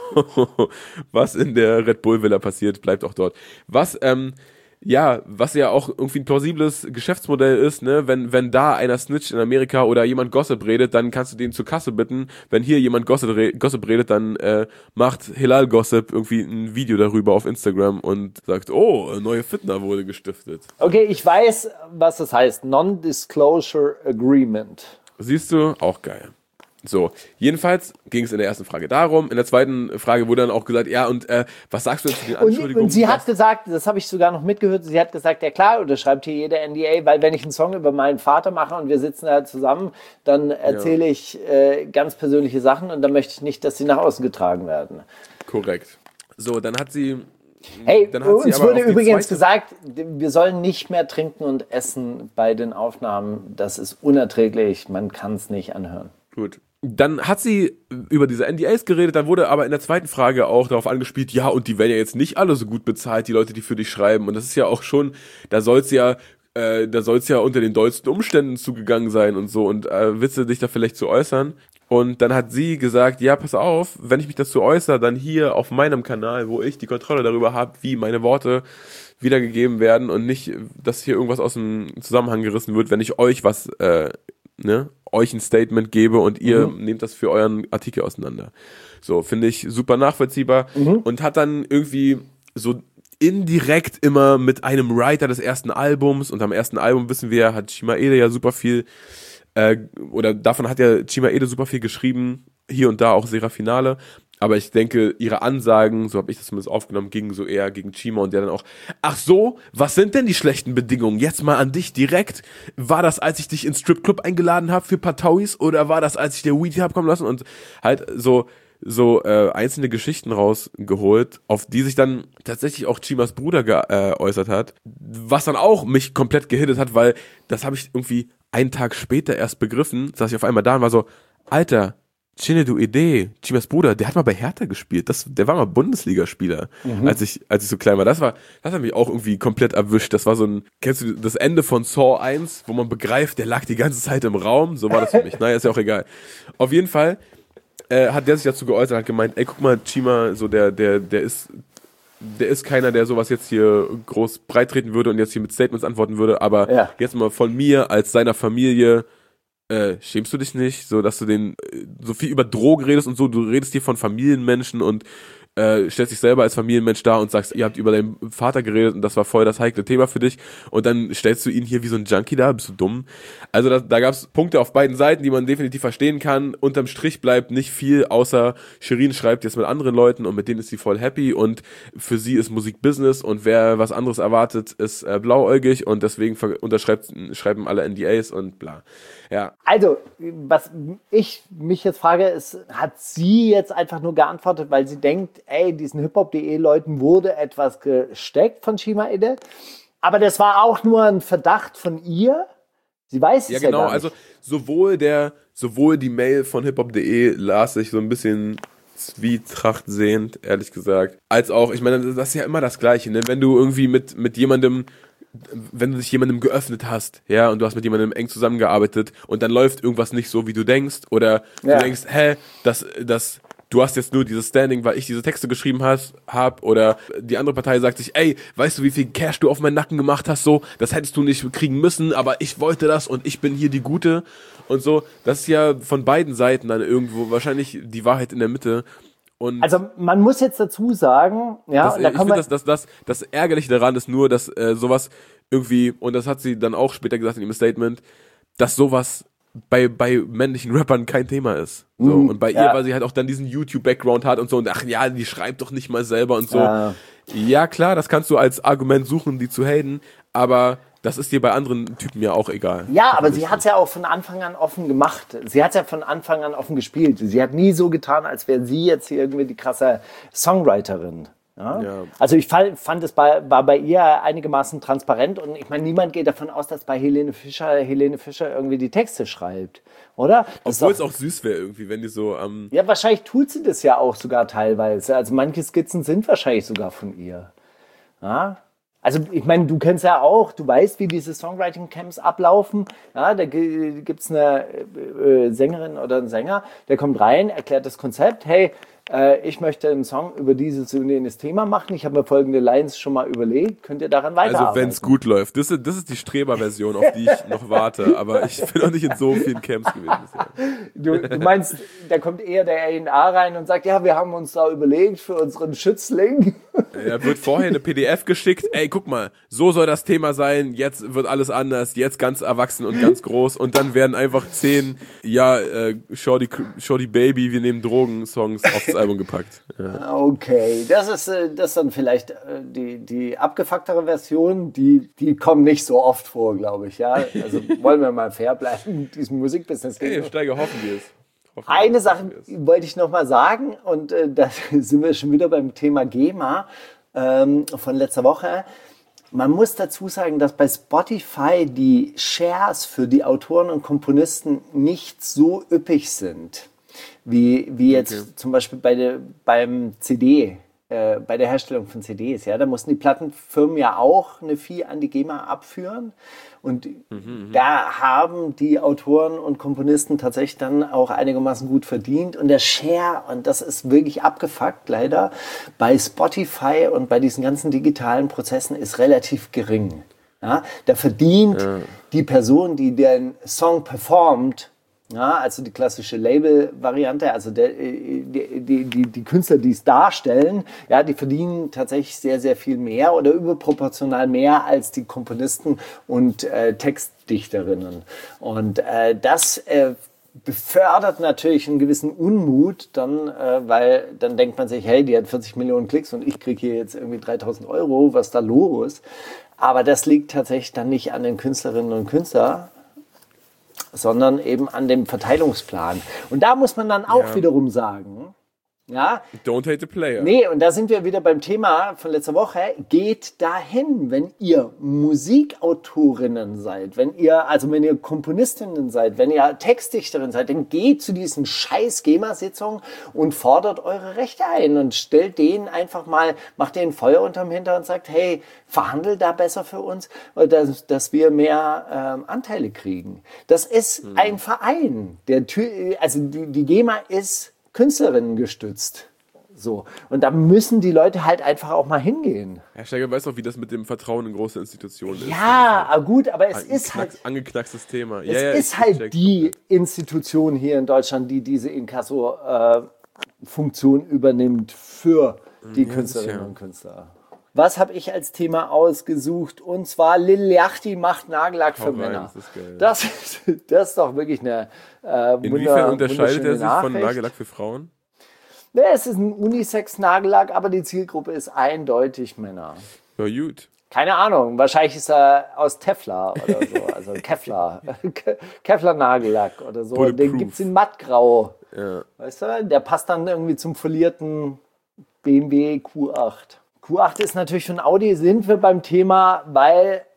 Was in der Red Bull Villa passiert, bleibt auch dort. Was, ähm, ja, was ja auch irgendwie ein plausibles Geschäftsmodell ist, ne, wenn, wenn da einer snitcht in Amerika oder jemand Gossip redet, dann kannst du den zur Kasse bitten. Wenn hier jemand Gossip, re- Gossip redet, dann äh, macht Hilal Gossip irgendwie ein Video darüber auf Instagram und sagt, oh, eine neue Fitna wurde gestiftet. Okay, ich weiß, was das heißt. Non-Disclosure Agreement. Siehst du? Auch geil. So, jedenfalls ging es in der ersten Frage darum. In der zweiten Frage wurde dann auch gesagt, ja, und äh, was sagst du denn zu den Anschuldigungen? Und, und sie hat gesagt, das habe ich sogar noch mitgehört, sie hat gesagt, ja klar, unterschreibt hier jeder N D A, weil wenn ich einen Song über meinen Vater mache und wir sitzen da zusammen, dann erzähle ja. ich äh, ganz persönliche Sachen und dann möchte ich nicht, dass sie nach außen getragen werden. Korrekt. So, dann hat sie... Hey, dann hat uns sie aber wurde übrigens zweite... gesagt, wir sollen nicht mehr trinken und essen bei den Aufnahmen. Das ist unerträglich, man kann es nicht anhören. Gut. Dann hat sie über diese N D As geredet, dann wurde aber in der zweiten Frage auch darauf angespielt, ja, und die werden ja jetzt nicht alle so gut bezahlt, die Leute, die für dich schreiben. Und das ist ja auch schon, da soll's ja, äh, da soll's ja unter den dollsten Umständen zugegangen sein und so. Und äh, willst du dich da vielleicht zu äußern? Und dann hat sie gesagt, ja, pass auf, wenn ich mich dazu äußere, dann hier auf meinem Kanal, wo ich die Kontrolle darüber habe, wie meine Worte wiedergegeben werden und nicht, dass hier irgendwas aus dem Zusammenhang gerissen wird, wenn ich euch was, äh, ne, euch ein Statement gebe und ihr mhm. nehmt das für euren Artikel auseinander. So, finde ich super nachvollziehbar mhm. und hat dann irgendwie so indirekt immer mit einem Writer des ersten Albums und am ersten Album, wissen wir, hat Chimaede ja super viel äh, oder davon hat ja Chimaede super viel geschrieben, hier und da auch Serafinale. Aber ich denke, ihre Ansagen, so habe ich das zumindest aufgenommen, gingen so eher gegen Chima und der dann auch, ach so, was sind denn die schlechten Bedingungen? Jetzt mal an dich direkt. War das, als ich dich ins Stripclub eingeladen habe für Patauis oder war das, als ich dir Weed hab kommen lassen? Und halt so so äh, einzelne Geschichten rausgeholt, auf die sich dann tatsächlich auch Chimas Bruder geäußert äh, hat, was dann auch mich komplett gehittet hat, weil das habe ich irgendwie einen Tag später erst begriffen, saß ich auf einmal da und war so, Alter, Chinedu Ede, Chimas Bruder, der hat mal bei Hertha gespielt. Das, der war mal Bundesligaspieler, mhm. als ich, als ich so klein war. Das war, das hat mich auch irgendwie komplett erwischt. Das war so ein, kennst du das Ende von Saw eins, wo man begreift, der lag die ganze Zeit im Raum? So war das für mich. Naja, ist ja auch egal. Auf jeden Fall äh, hat der sich dazu geäußert, hat gemeint, ey, guck mal, Chima, so der, der, der ist, der ist keiner, der sowas jetzt hier groß breit treten würde und jetzt hier mit Statements antworten würde, aber ja. jetzt mal von mir als seiner Familie, Äh, schämst du dich nicht, so dass du den äh, so viel über Drogen redest und so, du redest hier von Familienmenschen und äh, stellst dich selber als Familienmensch dar und sagst, ihr habt über deinen Vater geredet und das war voll das heikle Thema für dich und dann stellst du ihn hier wie so ein Junkie da, bist du dumm? Also da, da gab es Punkte auf beiden Seiten, die man definitiv verstehen kann. Unterm Strich bleibt nicht viel, außer Shirin schreibt jetzt mit anderen Leuten und mit denen ist sie voll happy und für sie ist Musik Business und wer was anderes erwartet, ist äh, blauäugig und deswegen ver- unterschreibt schreiben alle N D As und bla. Ja. Also, was ich mich jetzt frage, ist, hat sie jetzt einfach nur geantwortet, weil sie denkt, ey, diesen hiphop punkt de Leuten wurde etwas gesteckt von Chimaede, aber das war auch nur ein Verdacht von ihr, Sie weiß Ja, es genau, ja gar nicht. also sowohl der, sowohl die Mail von hiphop punkt de las ich so ein bisschen zwietracht sehend, ehrlich gesagt, als auch, ich meine, das ist ja immer das Gleiche, ne? Wenn du irgendwie mit, mit jemandem, wenn du dich jemandem geöffnet hast, ja, und du hast mit jemandem eng zusammengearbeitet und dann läuft irgendwas nicht so, wie du denkst, oder Ja. du denkst, hä, das, das, du hast jetzt nur dieses Standing, weil ich diese Texte geschrieben hast, hab, oder die andere Partei sagt sich, ey, weißt du, wie viel Cash du auf meinen Nacken gemacht hast, so, das hättest du nicht kriegen müssen, aber ich wollte das und ich bin hier die Gute und so, das ist ja von beiden Seiten dann irgendwo wahrscheinlich die Wahrheit in der Mitte. Und Also man muss jetzt dazu sagen, ja, das, und da ich kommen finde, wir, das, das, das, das Ärgerliche daran ist nur, dass äh, sowas irgendwie, und das hat sie dann auch später gesagt in ihrem Statement, dass sowas bei, bei männlichen Rappern kein Thema ist. So. Mhm, Und bei ja. ihr, weil sie halt auch dann diesen YouTube-Background hat und so, und ach ja, die schreibt doch nicht mal selber und so. Ja. Ja, klar, das kannst du als Argument suchen, die zu haten, aber das ist dir bei anderen Typen ja auch egal. ja, aber sie hat es ja auch von Anfang an offen gemacht. Sie hat es ja von Anfang an offen gespielt. Sie hat nie so getan, als wäre sie jetzt hier irgendwie die krasse Songwriterin. Ja? Ja. Also ich fand, fand es bei, war bei ihr einigermaßen transparent und ich meine, niemand geht davon aus, dass bei Helene Fischer Helene Fischer irgendwie die Texte schreibt, oder? Das ist Obwohl es doch- auch süß wäre irgendwie, wenn die so am... Ja, wahrscheinlich tut sie das ja auch sogar teilweise. Also manche Skizzen sind wahrscheinlich sogar von ihr. Ja? Also ich meine, du kennst ja auch, du weißt, wie diese Songwriting-Camps ablaufen. Ja, da gibt es eine äh, Sängerin oder einen Sänger, der kommt rein, erklärt das Konzept. Hey, äh, ich möchte einen Song über dieses und jenes Thema machen. Ich habe mir folgende Lines schon mal überlegt. Könnt ihr daran weiterarbeiten? Also wenn es gut läuft. Das ist, das ist die Streber-Version, auf die ich noch warte. Aber ich bin noch nicht in so vielen Camps gewesen bisher. Du, du meinst, da kommt eher der A und R rein und sagt, ja, wir haben uns da überlegt für unseren Schützling. Da wird vorher eine P D F geschickt. Ey, guck mal, so soll das Thema sein. Jetzt wird alles anders. Jetzt ganz erwachsen und ganz groß. Und dann werden einfach zehn, ja, äh, Shorty, Shorty Baby, wir nehmen Drogen-Songs aufs Album gepackt. Ja. Okay, das ist, äh, das ist dann vielleicht äh, die, die abgefucktere Version. Die, die kommen nicht so oft vor, glaube ich. Ja? Also wollen wir mal fair bleiben in diesem Musikbusiness. Hey, Steiger, hoffen wir es. Hoffen wir Eine es, Sache hoffen wir es. wollte ich noch mal sagen und äh, da sind wir schon wieder beim Thema GEMA ähm, von letzter Woche. Man muss dazu sagen, dass bei Spotify die Shares für die Autoren und Komponisten nicht so üppig sind, wie, wie jetzt Okay. zum Beispiel bei der, beim C D, äh, bei der Herstellung von C Ds. Ja? Da mussten die Plattenfirmen ja auch eine Fee an die GEMA abführen. Und da haben die Autoren und Komponisten tatsächlich dann auch einigermaßen gut verdient. Und der Share, und das ist wirklich abgefuckt leider, bei Spotify und bei diesen ganzen digitalen Prozessen ist relativ gering. Ja? Da verdient Ja. die Person, die den Song performt, ja, also die klassische Label-Variante, also der, die, die, die, die Künstler, die es darstellen, ja, die verdienen tatsächlich sehr, sehr viel mehr oder überproportional mehr als die Komponisten und äh, Textdichterinnen. Und äh, das äh, befördert natürlich einen gewissen Unmut, dann, äh, weil dann denkt man sich, hey, die hat vierzig Millionen Klicks und ich kriege hier jetzt irgendwie dreitausend Euro, was ist da los? Aber das liegt tatsächlich dann nicht an den Künstlerinnen und Künstlern, sondern eben an dem Verteilungsplan. Und da muss man dann auch Ja. wiederum sagen, ja, Don't hate the player. nee, und da sind wir wieder beim Thema von letzter Woche. Geht dahin, wenn ihr Musikautorinnen seid, wenn ihr, also wenn ihr Komponistinnen seid, wenn ihr Textdichterin seid, dann geht zu diesen scheiß GEMA-Sitzungen und fordert eure Rechte ein und stellt denen einfach mal, macht denen Feuer unterm Hintern und sagt, hey, verhandelt da besser für uns, dass, dass wir mehr ähm, Anteile kriegen. Das ist ein Verein. Der, Tür- also die, die GEMA ist Künstlerinnen gestützt. So. Und da müssen die Leute halt einfach auch mal hingehen. Herr Steiger weiß auch, wie das mit dem Vertrauen in große Institutionen ist. Ja, aber gut, aber es ist halt, Angeknackst- angeknackstes Thema. es ja, ja, ist ich- halt ich check. die Institution hier in Deutschland, die diese Inkasso-Funktion übernimmt für die Ja, Künstlerinnen sicher. und Künstler. Was habe ich als Thema ausgesucht? Und zwar Lil Yachty macht Nagellack für Hau rein, Männer. das ist geil. Das ist, das ist doch wirklich eine äh, Inwiefern wunder, unterscheidet er wunderschöne sich von Nachricht. Nagellack für Frauen? Ja, es ist ein Unisex-Nagellack, aber die Zielgruppe ist eindeutig Männer. Ja, gut. Keine Ahnung, wahrscheinlich ist er aus Teflar oder so, also Kevlar, Ke- Kevlar-Nagellack oder so. Den Bulletproof. gibt es in mattgrau, Ja. weißt du? Der passt dann irgendwie zum folierten B M W Q acht. Q acht ist natürlich von Audi, sind wir beim Thema, weil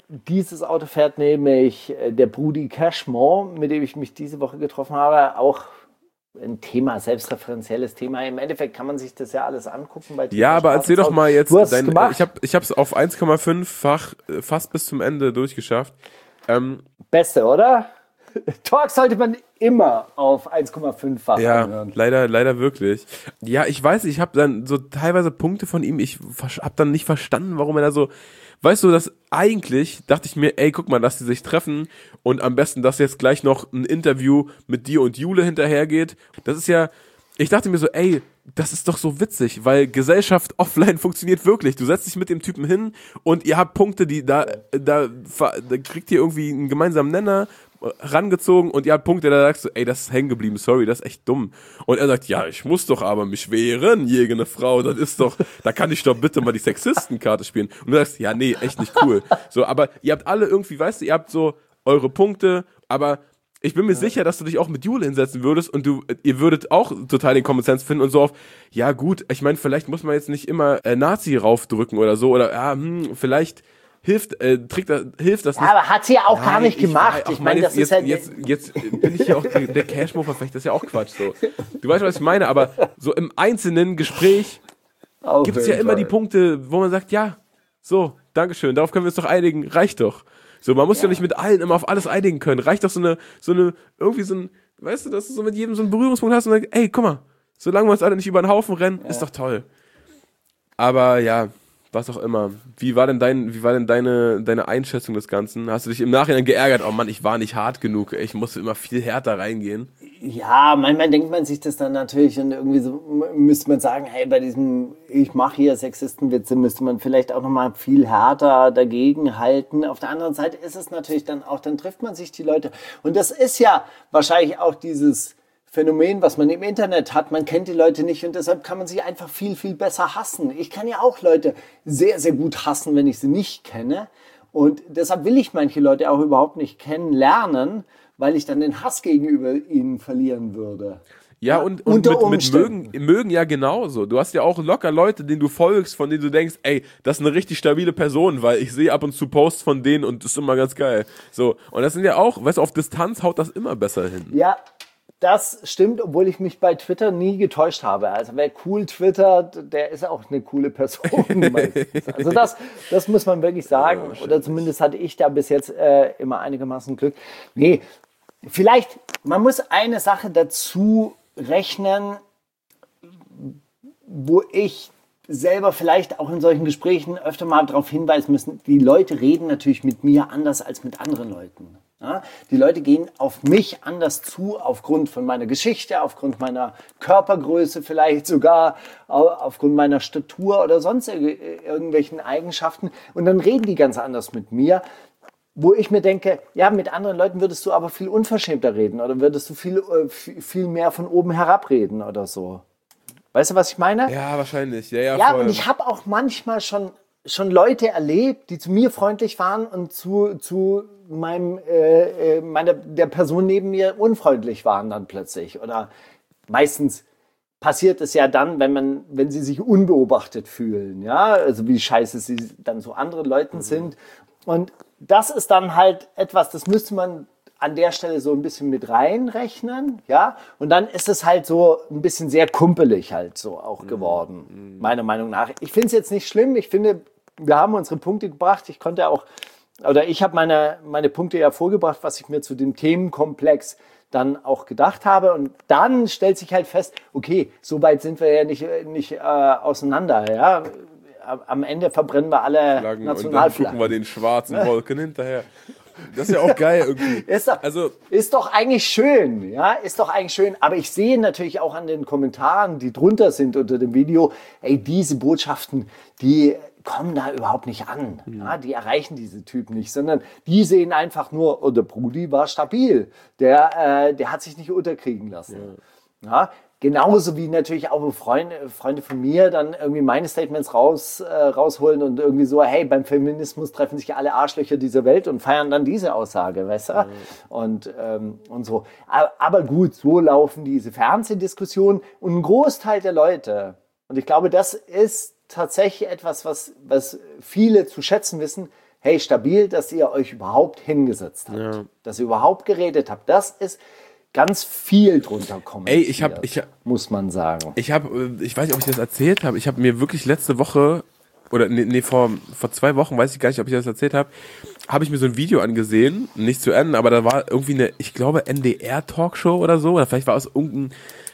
dieses Auto fährt nämlich der Brudi Cashmore, mit dem ich mich diese Woche getroffen habe, auch ein Thema, selbstreferenzielles Thema. Im Endeffekt kann man sich das ja alles angucken. Bei ja, aber erzähl doch mal jetzt, du hast dein, es gemacht. ich habe ich es auf eins Komma fünf-fach fast bis zum Ende durchgeschafft. Ähm, Beste, oder? Talk sollte man immer auf eins Komma fünf-fach ja, anhören. leider, leider wirklich. Ja, ich weiß, ich habe dann so teilweise Punkte von ihm, ich habe dann nicht verstanden, warum er da so, weißt du, dass eigentlich dachte ich mir, ey, guck mal, dass die sich treffen und am besten, dass jetzt gleich noch ein Interview mit dir und Jule hinterhergeht. Das ist ja, ich dachte mir so, ey, das ist doch so witzig, weil Gesellschaft offline funktioniert wirklich. Du setzt dich mit dem Typen hin und ihr habt Punkte, die da, da, da kriegt ihr irgendwie einen gemeinsamen Nenner rangezogen und ihr habt Punkte, da sagst du, ey, das ist hängen geblieben, sorry, das ist echt dumm. Und er sagt, ja, ich muss doch aber mich wehren, jegene Frau, das ist doch, da kann ich doch bitte mal die Sexistenkarte spielen. Und du sagst, ja, nee, echt nicht cool. So, aber ihr habt alle irgendwie, weißt du, ihr habt so eure Punkte, aber ich bin mir ja. sicher, dass du dich auch mit Jule hinsetzen würdest und du, ihr würdet auch total den Common Sense finden und so auf, ja gut, ich meine, vielleicht muss man jetzt nicht immer äh, Nazi raufdrücken oder so, oder ja, hm, vielleicht hilft, äh, trägt das, hilft das ja, nicht. aber hat sie ja auch Nein, gar nicht ich, gemacht. Ich, ich meine, das jetzt, ist halt... Jetzt, jetzt, jetzt bin ich ja auch der, der Cashmo-Verfechter, das ist ja auch Quatsch, so. Du weißt, was ich meine, aber so im einzelnen Gespräch gibt es ja immer die Punkte, wo man sagt, ja, so, Dankeschön, darauf können wir uns doch einigen, reicht doch. So, man muss ja. ja nicht mit allen immer auf alles einigen können. Reicht doch so eine, so eine, irgendwie so ein, weißt du, dass du so mit jedem so einen Berührungspunkt hast und sagst, ey, guck mal, solange wir uns alle nicht über den Haufen rennen, ja. ist doch toll. Aber ja, was auch immer. Wie war denn dein, wie war denn deine, deine Einschätzung des Ganzen? Hast du dich im Nachhinein geärgert? Oh Mann, ich war nicht hart genug. Ich musste immer viel härter reingehen. Ja, manchmal denkt man sich das dann natürlich und irgendwie so müsste man sagen, hey, bei diesem ich mache hier Sexistenwitze, müsste man vielleicht auch nochmal viel härter dagegen halten. Auf der anderen Seite ist es natürlich dann auch, dann trifft man sich die Leute. Und das ist ja wahrscheinlich auch dieses Phänomen, was man im Internet hat. Man kennt die Leute nicht und deshalb kann man sie einfach viel, viel besser hassen. Ich kann ja auch Leute sehr, sehr gut hassen, wenn ich sie nicht kenne. Und deshalb will ich manche Leute auch überhaupt nicht kennenlernen, weil ich dann den Hass gegenüber ihnen verlieren würde. Ja, und, und mit, mit mögen, mögen ja genauso. Du hast ja auch locker Leute, denen du folgst, von denen du denkst, ey, das ist eine richtig stabile Person, weil ich sehe ab und zu Posts von denen und das ist immer ganz geil. So, und das sind ja auch, weißt du, auf Distanz haut das immer besser hin. Ja, das stimmt, obwohl ich mich bei Twitter nie getäuscht habe. Also wer cool twittert, der ist auch eine coole Person meistens. Also das, das muss man wirklich sagen. Ja, oder zumindest hatte ich da bis jetzt äh, immer einigermaßen Glück. Nee, vielleicht, man muss eine Sache dazu rechnen, wo ich selber vielleicht auch in solchen Gesprächen öfter mal darauf hinweisen müssen, die Leute reden natürlich mit mir anders als mit anderen Leuten. Ja, die Leute gehen auf mich anders zu, aufgrund von meiner Geschichte, aufgrund meiner Körpergröße vielleicht sogar, aufgrund meiner Statur oder sonst irgendwelchen Eigenschaften. Und dann reden die ganz anders mit mir, wo ich mir denke, ja, mit anderen Leuten würdest du aber viel unverschämter reden oder würdest du viel, viel mehr von oben herab reden oder so. Weißt du, was ich meine? Ja, wahrscheinlich. Ja, ja, ja und ich habe auch manchmal schon, schon Leute erlebt, die zu mir freundlich waren und zu, zu meinem, äh, meiner, der Person neben mir unfreundlich waren dann plötzlich. Oder meistens passiert es ja dann, wenn man, wenn sie sich unbeobachtet fühlen, ja, also wie scheiße sie dann so anderen Leuten mhm. sind. Und das ist dann halt etwas, das müsste man an der Stelle so ein bisschen mit reinrechnen, ja. Und dann ist es halt so ein bisschen sehr kumpelig halt so auch geworden, mhm. meiner Meinung nach. Ich finde es jetzt nicht schlimm. Ich finde, wir haben unsere Punkte gebracht. Ich konnte auch, oder ich habe meine, meine Punkte ja vorgebracht, was ich mir zu dem Themenkomplex dann auch gedacht habe. Und dann stellt sich halt fest, okay, so weit sind wir ja nicht, nicht äh, auseinander, ja. Am Ende verbrennen wir alle Flaggen Nationalflaggen. Und dann gucken wir den schwarzen Wolken hinterher. Das ist ja auch geil irgendwie. Ist doch, also, ist doch eigentlich schön, ja, ist doch eigentlich schön. Aber ich sehe natürlich auch an den Kommentaren, die drunter sind unter dem Video, ey, diese Botschaften, die kommen da überhaupt nicht an. Mhm. Ja, die erreichen diese Typen nicht, sondern die sehen einfach nur, oh, der Brudi war stabil. Der, äh, der hat sich nicht unterkriegen lassen. Ja. Ja, genauso wie natürlich auch Freunde, Freunde von mir dann irgendwie meine Statements raus, äh, rausholen und irgendwie so, hey, beim Feminismus treffen sich alle Arschlöcher dieser Welt und feiern dann diese Aussage, weißt du? Mhm. Und, ähm, und so. Aber, aber gut, so laufen diese Fernsehdiskussionen und ein Großteil der Leute, und ich glaube, das ist tatsächlich etwas, was, was viele zu schätzen wissen, hey, stabil, dass ihr euch überhaupt hingesetzt habt. Ja. Dass ihr überhaupt geredet habt. Das ist ganz viel drunter kommentiert, Ey, ich hab, ich hab, muss man sagen. Ich habe, ich weiß nicht, ob ich das erzählt habe, ich habe mir wirklich letzte Woche, oder nee, nee vor, vor zwei Wochen, weiß ich gar nicht, ob ich das erzählt habe, habe ich mir so ein Video angesehen, nicht zu Ende, aber da war irgendwie eine, ich glaube, N D R-Talkshow oder so, oder vielleicht war es irgendein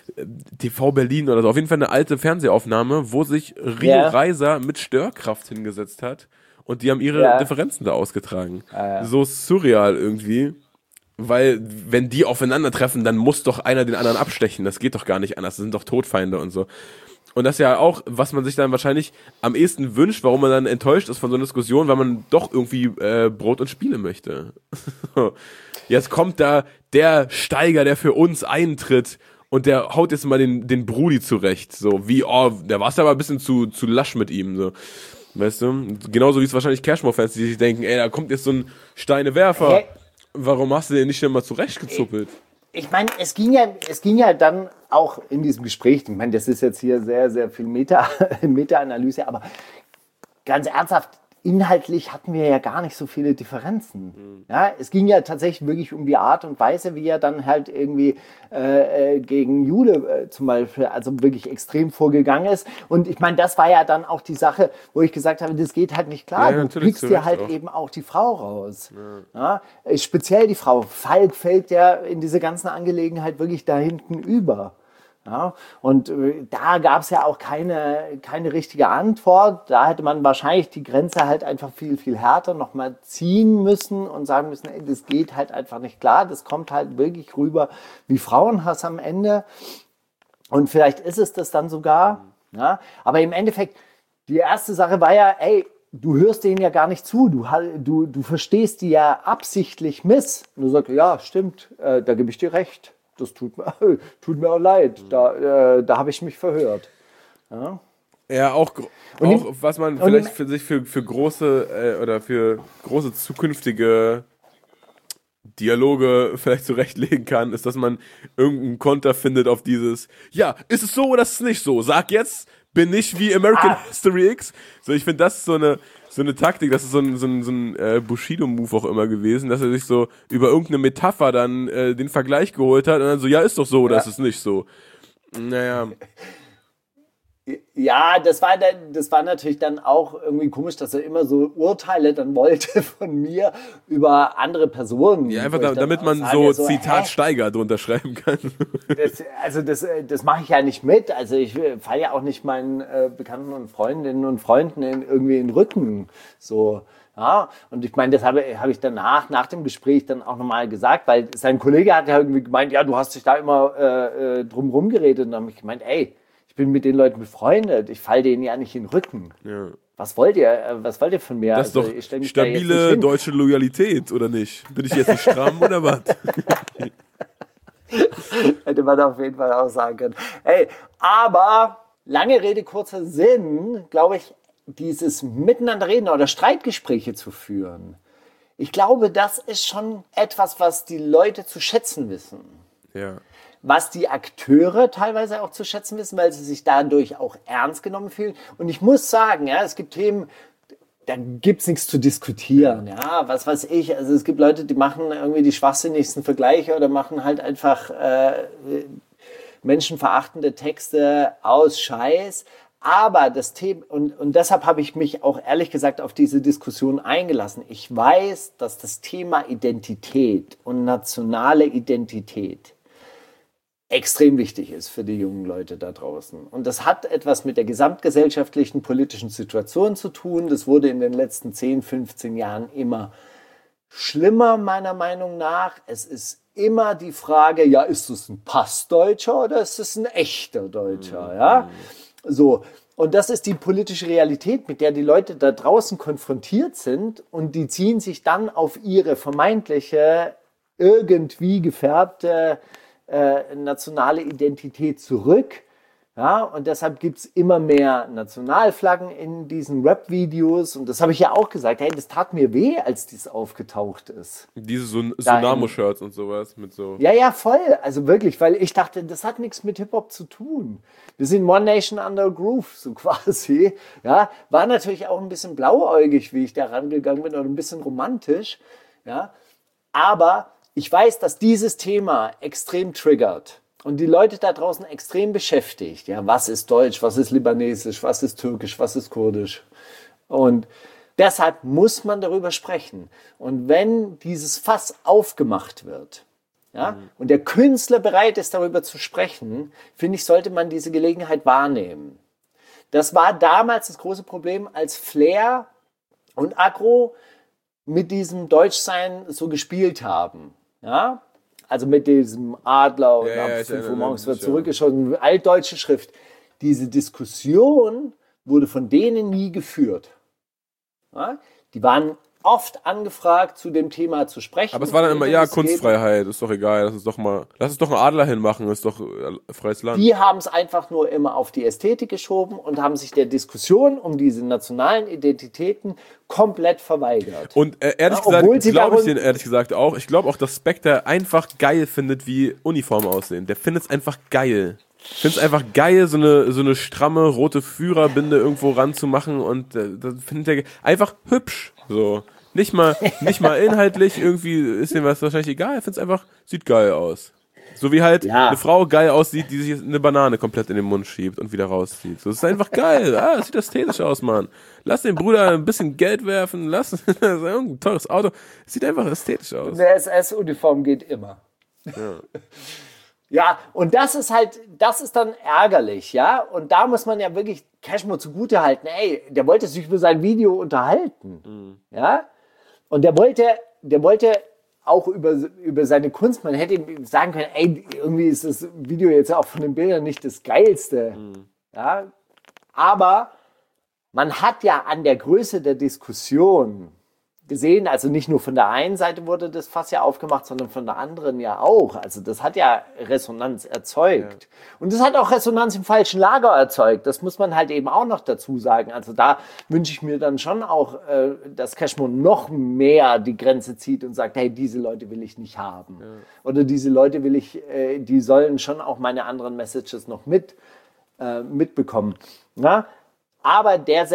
T V Berlin oder so, auf jeden Fall eine alte Fernsehaufnahme, wo sich Rio Ja. Reiser mit Störkraft hingesetzt hat und die haben ihre Ja. Differenzen da ausgetragen. Ja, ja. So surreal irgendwie. Weil, wenn die aufeinandertreffen, dann muss doch einer den anderen abstechen. Das geht doch gar nicht anders. Das sind doch Todfeinde und so. Und das ist ja auch, was man sich dann wahrscheinlich am ehesten wünscht, warum man dann enttäuscht ist von so einer Diskussion, weil man doch irgendwie äh, Brot und Spiele möchte. Jetzt kommt da der Steiger, der für uns eintritt und der haut jetzt mal den, den Brudi zurecht. So wie, oh, der war aber ein bisschen zu, zu lasch mit ihm. So. Weißt du? Genauso wie es wahrscheinlich Cashmore-Fans, die sich denken, ey, da kommt jetzt so ein Steinewerfer. Hey. Warum hast du den nicht schon mal zurechtgezuppelt? Ich meine, es ging ja, es ging ja dann auch in diesem Gespräch, ich meine, das ist jetzt hier sehr, sehr viel Meta, Meta-Analyse, aber ganz ernsthaft, inhaltlich hatten wir ja gar nicht so viele Differenzen. Mhm. Ja, es ging ja tatsächlich wirklich um die Art und Weise, wie er dann halt irgendwie äh, gegen Jule äh, zum Beispiel, also wirklich extrem vorgegangen ist. Und ich meine, das war ja dann auch die Sache, wo ich gesagt habe, das geht halt nicht klar. Ja, du pickst dir halt auch. eben auch die Frau raus. Ja. Ja, speziell die Frau. Falk fällt ja in diese ganzen Angelegenheit wirklich da hinten über. Ja, und äh, da gab es ja auch keine, keine richtige Antwort. Da hätte man wahrscheinlich die Grenze halt einfach viel, viel härter nochmal ziehen müssen und sagen müssen, ey, das geht halt einfach nicht klar. Das kommt halt wirklich rüber wie Frauenhass am Ende. Und vielleicht ist es das dann sogar. Ja, aber im Endeffekt, die erste Sache war ja, ey, du hörst denen ja gar nicht zu. Du, du, du verstehst die ja absichtlich miss. Und du sagst, ja, stimmt, äh, da gebe ich dir recht. Das tut mir, tut mir auch leid. Da, äh, da habe ich mich verhört. Ja, ja auch, Und auch im- was man und vielleicht im- für sich für, für große äh, oder für große zukünftige Dialoge vielleicht zurechtlegen kann, ist, dass man irgendeinen Konter findet auf dieses, ja, ist es so oder ist es nicht so? Sag jetzt, bin ich wie American Ah. History X. So, ich finde, das ist so eine, so eine Taktik, das ist so ein, so ein, so ein äh, Bushido-Move auch immer gewesen, dass er sich so über irgendeine Metapher dann äh, den Vergleich geholt hat und dann so, ja, ist doch so oder Ja. ist es nicht so? Naja, Ja, das war, dann, das war natürlich dann auch irgendwie komisch, dass er immer so Urteile dann wollte von mir über andere Personen. ja, einfach Wo ich da, dann damit auch man sage, so Zitat hä? Steiger drunter schreiben kann. Das, also das, äh, das mache ich ja nicht mit. Also ich äh, falle ja auch nicht meinen äh, Bekannten und Freundinnen und Freunden in, irgendwie in den Rücken. So, ja. Und ich meine, das habe, habe ich danach, nach dem Gespräch dann auch nochmal gesagt, weil sein Kollege hat ja irgendwie gemeint, ja, du hast dich da immer äh, äh, drum rumgeredet. Und dann habe ich gemeint, ey, ich bin mit den Leuten befreundet. Ich falle denen ja nicht in den Rücken. Ja. Was wollt ihr? äh, Was wollt ihr von mir? Das ist Also, doch ich stell mich da jetzt nicht stabile hin. deutsche Loyalität, oder nicht? Bin ich jetzt nicht stramm oder was? Hätte man auf jeden Fall auch sagen können. Hey, aber lange Rede, kurzer Sinn, glaube ich, dieses Miteinanderreden oder Streitgespräche zu führen. Ich glaube, das ist schon etwas, was die Leute zu schätzen wissen. Ja. Was die Akteure teilweise auch zu schätzen wissen, weil sie sich dadurch auch ernst genommen fühlen. Und ich muss sagen, ja, es gibt Themen, da gibt's nichts zu diskutieren. Ja, was weiß ich. Also es gibt Leute, die machen irgendwie die schwachsinnigsten Vergleiche oder machen halt einfach äh, menschenverachtende Texte aus Scheiß. Aber das Thema, und, und deshalb habe ich mich auch ehrlich gesagt auf diese Diskussion eingelassen. Ich weiß, dass das Thema Identität und nationale Identität extrem wichtig ist für die jungen Leute da draußen. Und das hat etwas mit der gesamtgesellschaftlichen politischen Situation zu tun. Das wurde in den letzten zehn, fünfzehn Jahren immer schlimmer, meiner Meinung nach. Es ist immer die Frage, ja, ist es ein Passdeutscher oder ist es ein echter Deutscher? Ja, so. Und das ist die politische Realität, mit der die Leute da draußen konfrontiert sind. Und die ziehen sich dann auf ihre vermeintliche, irgendwie gefärbte äh, nationale Identität zurück, Ja, und deshalb gibt es immer mehr Nationalflaggen in diesen Rap-Videos. Und das habe ich ja auch gesagt. Hey, das tat mir weh, als dies aufgetaucht ist. Diese Sun- Tsunamo-Shirts und sowas mit so. Ja, ja, voll. Also wirklich, weil ich dachte, das hat nichts mit Hip-Hop zu tun. Wir sind One Nation Under a Groove, so quasi. Ja, war natürlich auch ein bisschen blauäugig, wie ich da rangegangen bin, oder ein bisschen romantisch. Ja, aber ich weiß, dass dieses Thema extrem triggert. Und die Leute da draußen extrem beschäftigt. Ja, was ist Deutsch, was ist Libanesisch, was ist Türkisch, was ist Kurdisch? Und deshalb muss man darüber sprechen. Und wenn dieses Fass aufgemacht wird, ja, mhm. und der Künstler bereit ist, darüber zu sprechen, finde ich, sollte man diese Gelegenheit wahrnehmen. Das war damals das große Problem, als Flair und Agro mit diesem Deutschsein so gespielt haben. Ja, also mit diesem Adler und ja, ab ja, fünf Uhr morgens wird zurück, ist schon eine altdeutsche Schrift. Diese Diskussion wurde von denen nie geführt. Ja? Die waren oft angefragt, zu dem Thema zu sprechen. Aber es war dann immer, ja, Kunstfreiheit, ist doch egal, lass uns doch mal, lass uns doch einen Adler hinmachen, ist doch freies Land. Die haben es einfach nur immer auf die Ästhetik geschoben und haben sich der Diskussion um diese nationalen Identitäten komplett verweigert. Und äh, ehrlich ja, gesagt, glaube ich denen ehrlich gesagt auch, ich glaube auch, dass Spectre einfach geil findet, wie Uniformen aussehen. Der findet es einfach geil. Ich finde es einfach geil, so eine, so eine stramme rote Führerbinde irgendwo ranzumachen und äh, das findet er einfach hübsch, so. Nicht mal, nicht mal inhaltlich, irgendwie ist ihm was wahrscheinlich egal, er findet es einfach, sieht geil aus. So wie halt ja. eine Frau geil aussieht, die sich eine Banane komplett in den Mund schiebt und wieder rauszieht. So, das ist einfach geil. Ah, das sieht ästhetisch aus, Mann. Lass den Bruder ein bisschen Geld werfen, lass ein teures Auto. Das sieht einfach ästhetisch aus. Eine S S-Uniform geht immer. Ja. Ja, und das ist halt, das ist dann ärgerlich, ja. Und da muss man ja wirklich Cashmo zugute halten. Ey, der wollte sich über sein Video unterhalten, mhm. ja. Und der wollte, der wollte auch über, über seine Kunst, man hätte ihm sagen können, ey, irgendwie ist das Video jetzt auch von den Bildern nicht das Geilste. Mhm. Ja? Aber man hat ja an der Größe der Diskussion gesehen, also nicht nur von der einen Seite wurde das Fass ja aufgemacht, sondern von der anderen ja auch. Also das hat ja Resonanz erzeugt. Ja. Und das hat auch Resonanz im falschen Lager erzeugt. Das muss man halt eben auch noch dazu sagen. Also da wünsche ich mir dann schon auch, äh, dass Cashmo noch mehr die Grenze zieht und sagt, hey, diese Leute will ich nicht haben. Ja. Oder diese Leute will ich, äh, die sollen schon auch meine anderen Messages noch mit, äh, mitbekommen. Na? Aber der,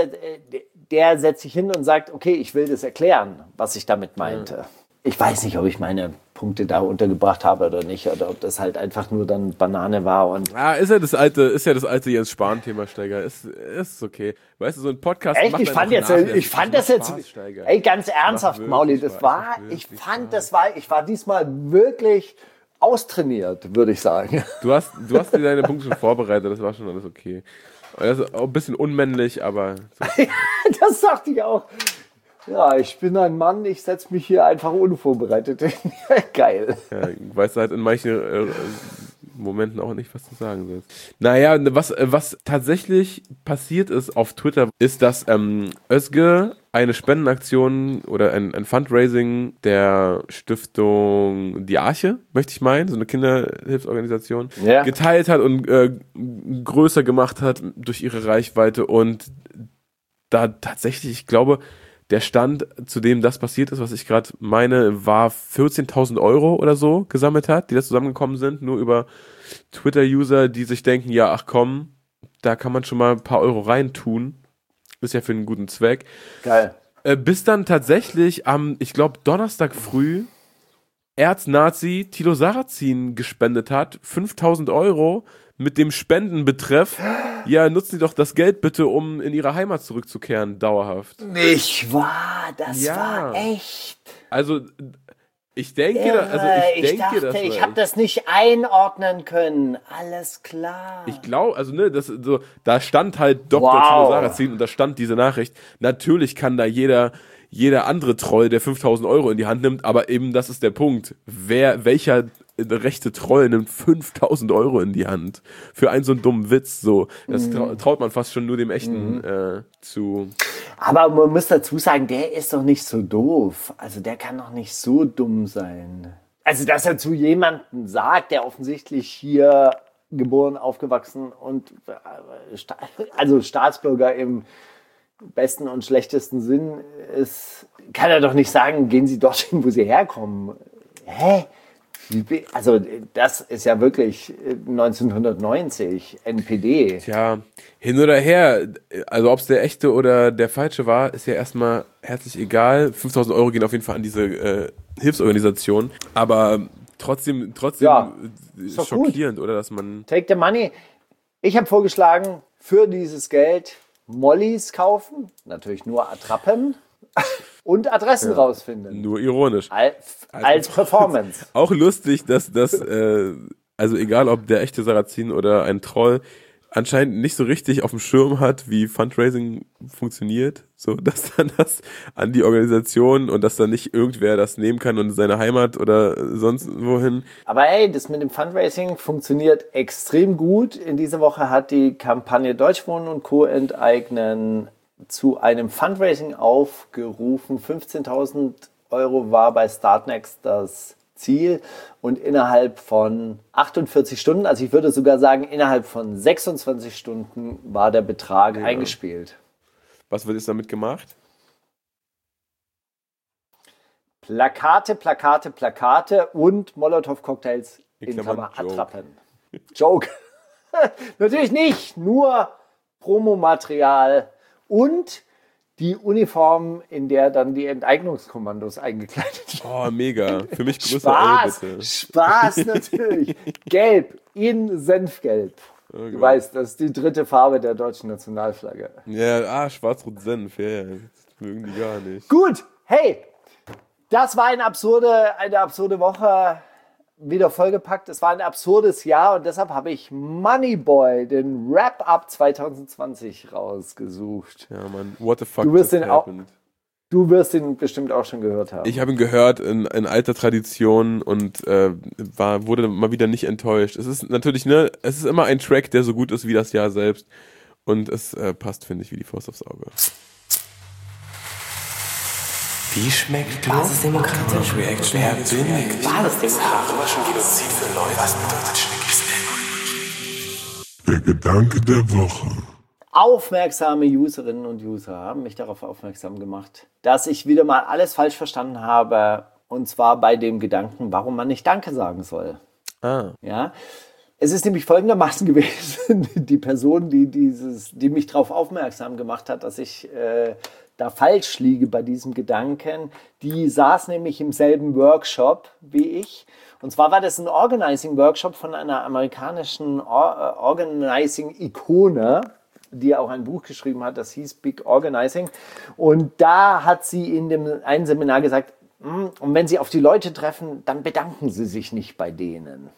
der setzt sich hin und sagt, okay, ich will das erklären, was ich damit meinte. Ja. Ich weiß nicht, ob ich meine Punkte da untergebracht habe oder nicht, oder ob das halt einfach nur dann Banane war. Und ja, ist ja das alte, ist ja das alte Jens Spahn-Thema, Steiger. Ist, ist okay. Weißt du, so ein Podcast Echt? macht ich fand jetzt, nach, ich fand das jetzt, Spaß, ey, ganz ernsthaft, Mauli, das war, ich fand, das war, ich war diesmal wirklich austrainiert, würde ich sagen. Du hast, du hast dir deine Punkte schon vorbereitet, das war schon alles okay. Das ist auch ein bisschen unmännlich, aber... So. Das dachte ich auch. Ja, ich bin ein Mann, ich setze mich hier einfach unvorbereitet hin. Geil. Ja, weißt du halt in manchen äh, Momenten auch nicht, was du sagen sollst. Naja, was, was tatsächlich passiert ist auf Twitter, ist, dass ähm, Özge eine Spendenaktion oder ein, ein Fundraising der Stiftung Die Arche, möchte ich meinen, so eine Kinderhilfsorganisation, ja. geteilt hat und äh, größer gemacht hat durch ihre Reichweite und da tatsächlich, ich glaube, der Stand, zu dem das passiert ist, was ich gerade meine, war vierzehntausend Euro oder so gesammelt hat, die da zusammengekommen sind, nur über Twitter-User, die sich denken, ja, ach komm, da kann man schon mal ein paar Euro reintun. Ist ja für einen guten Zweck. Geil. Äh, bis dann tatsächlich am, ich glaube, Donnerstag früh Erznazi Tilo Sarrazin gespendet hat, fünftausend Euro, mit dem Spendenbetreff, ja, nutzen Sie doch das Geld bitte, um in Ihre Heimat zurückzukehren, dauerhaft. Nicht wahr, das ja. war echt. Also, ich denke, Irre. also ich, ich denke, dachte, das ich habe das nicht einordnen können. Alles klar. Ich glaube, also ne, das so, da stand halt Doktor Wow. Tilo Sarrazin und da stand diese Nachricht. Natürlich kann da jeder jeder andere Troll, der fünftausend Euro in die Hand nimmt, aber eben das ist der Punkt. Wer, welcher rechte Troll nimmt fünftausend Euro in die Hand für einen so einen dummen Witz? So, das mhm. traut man fast schon nur dem Echten mhm. äh, zu. Aber man muss dazu sagen, der ist doch nicht so doof. Also der kann doch nicht so dumm sein. Also dass er zu jemandem sagt, der offensichtlich hier geboren, aufgewachsen und äh, sta- also Staatsbürger im besten und schlechtesten Sinn ist, kann er doch nicht sagen, gehen Sie dorthin, wo Sie herkommen. Hä? Also das ist ja wirklich neunzehnhundertneunzig, N P D. Tja, hin oder her, also ob es der echte oder der falsche war, ist ja erstmal herzlich egal. fünftausend Euro gehen auf jeden Fall an diese äh, Hilfsorganisation, aber trotzdem, trotzdem Ja, äh, schockierend, gut. Oder, dass man... Take the money. Ich habe vorgeschlagen, für dieses Geld Mollys kaufen, natürlich nur Attrappen und Adressen ja, rausfinden. Nur ironisch. Als, als Performance. Auch lustig, dass das, äh, also egal ob der echte Sarazin oder ein Troll, anscheinend nicht so richtig auf dem Schirm hat, wie Fundraising funktioniert, so dass dann das an die Organisation und dass dann nicht irgendwer das nehmen kann und in seine Heimat oder sonst wohin. Aber ey, das mit dem Fundraising funktioniert extrem gut. In dieser Woche hat die Kampagne Deutsch Wohnen und Co. enteignen zu einem Fundraising aufgerufen. fünfzehntausend Euro war bei Startnext das Ziel und innerhalb von achtundvierzig Stunden, also ich würde sogar sagen, innerhalb von sechsundzwanzig Stunden war der Betrag ja. eingespielt. Was wird jetzt damit gemacht? Plakate, Plakate, Plakate und Molotow-Cocktails in Klammer Attrappen. Joke. Natürlich nicht, nur Promomaterial und die Uniform, in der dann die Enteignungskommandos eingekleidet werden. Oh, mega. Für mich größer Spaß, L, bitte. Spaß natürlich. Gelb in Senfgelb. Okay. Du weißt, das ist die dritte Farbe der deutschen Nationalflagge. Ja, ah, schwarz-rot-senf. Ja, ja. Das mögen die gar nicht. Gut, hey, das war eine absurde, eine absurde Woche. Wieder vollgepackt. Es war ein absurdes Jahr und deshalb habe ich Moneyboy, den Wrap-Up zwanzig zwanzig rausgesucht. Ja, Mann, what the fuck du wirst, just den auch, happened? du wirst ihn bestimmt auch schon gehört haben. Ich habe ihn gehört in, in alter Tradition und äh, war, wurde mal wieder nicht enttäuscht. Es ist natürlich, ne, es ist immer ein Track, der so gut ist wie das Jahr selbst und es äh, passt, finde ich, wie die Faust aufs Auge. Wie schmeckt basisdemokratisch? Reaction, wer bin ich? Basisdemokratisch. Was schon Genozid für Leute? Was bedeutet Schnickis denn? Der Gedanke der Woche. Aufmerksame Userinnen und User haben mich darauf aufmerksam gemacht, dass ich wieder mal alles falsch verstanden habe. Und zwar bei dem Gedanken, warum man nicht Danke sagen soll. Ah. Ja. Es ist nämlich folgendermaßen gewesen, die Person, die, dieses, die mich darauf aufmerksam gemacht hat, dass ich äh, da falsch liege bei diesem Gedanken, die saß nämlich im selben Workshop wie ich. Und zwar war das ein Organizing-Workshop von einer amerikanischen Or- Organizing-Ikone, die auch ein Buch geschrieben hat, das hieß Big Organizing. Und da hat sie in dem einen Seminar gesagt, und wenn Sie auf die Leute treffen, dann bedanken Sie sich nicht bei denen.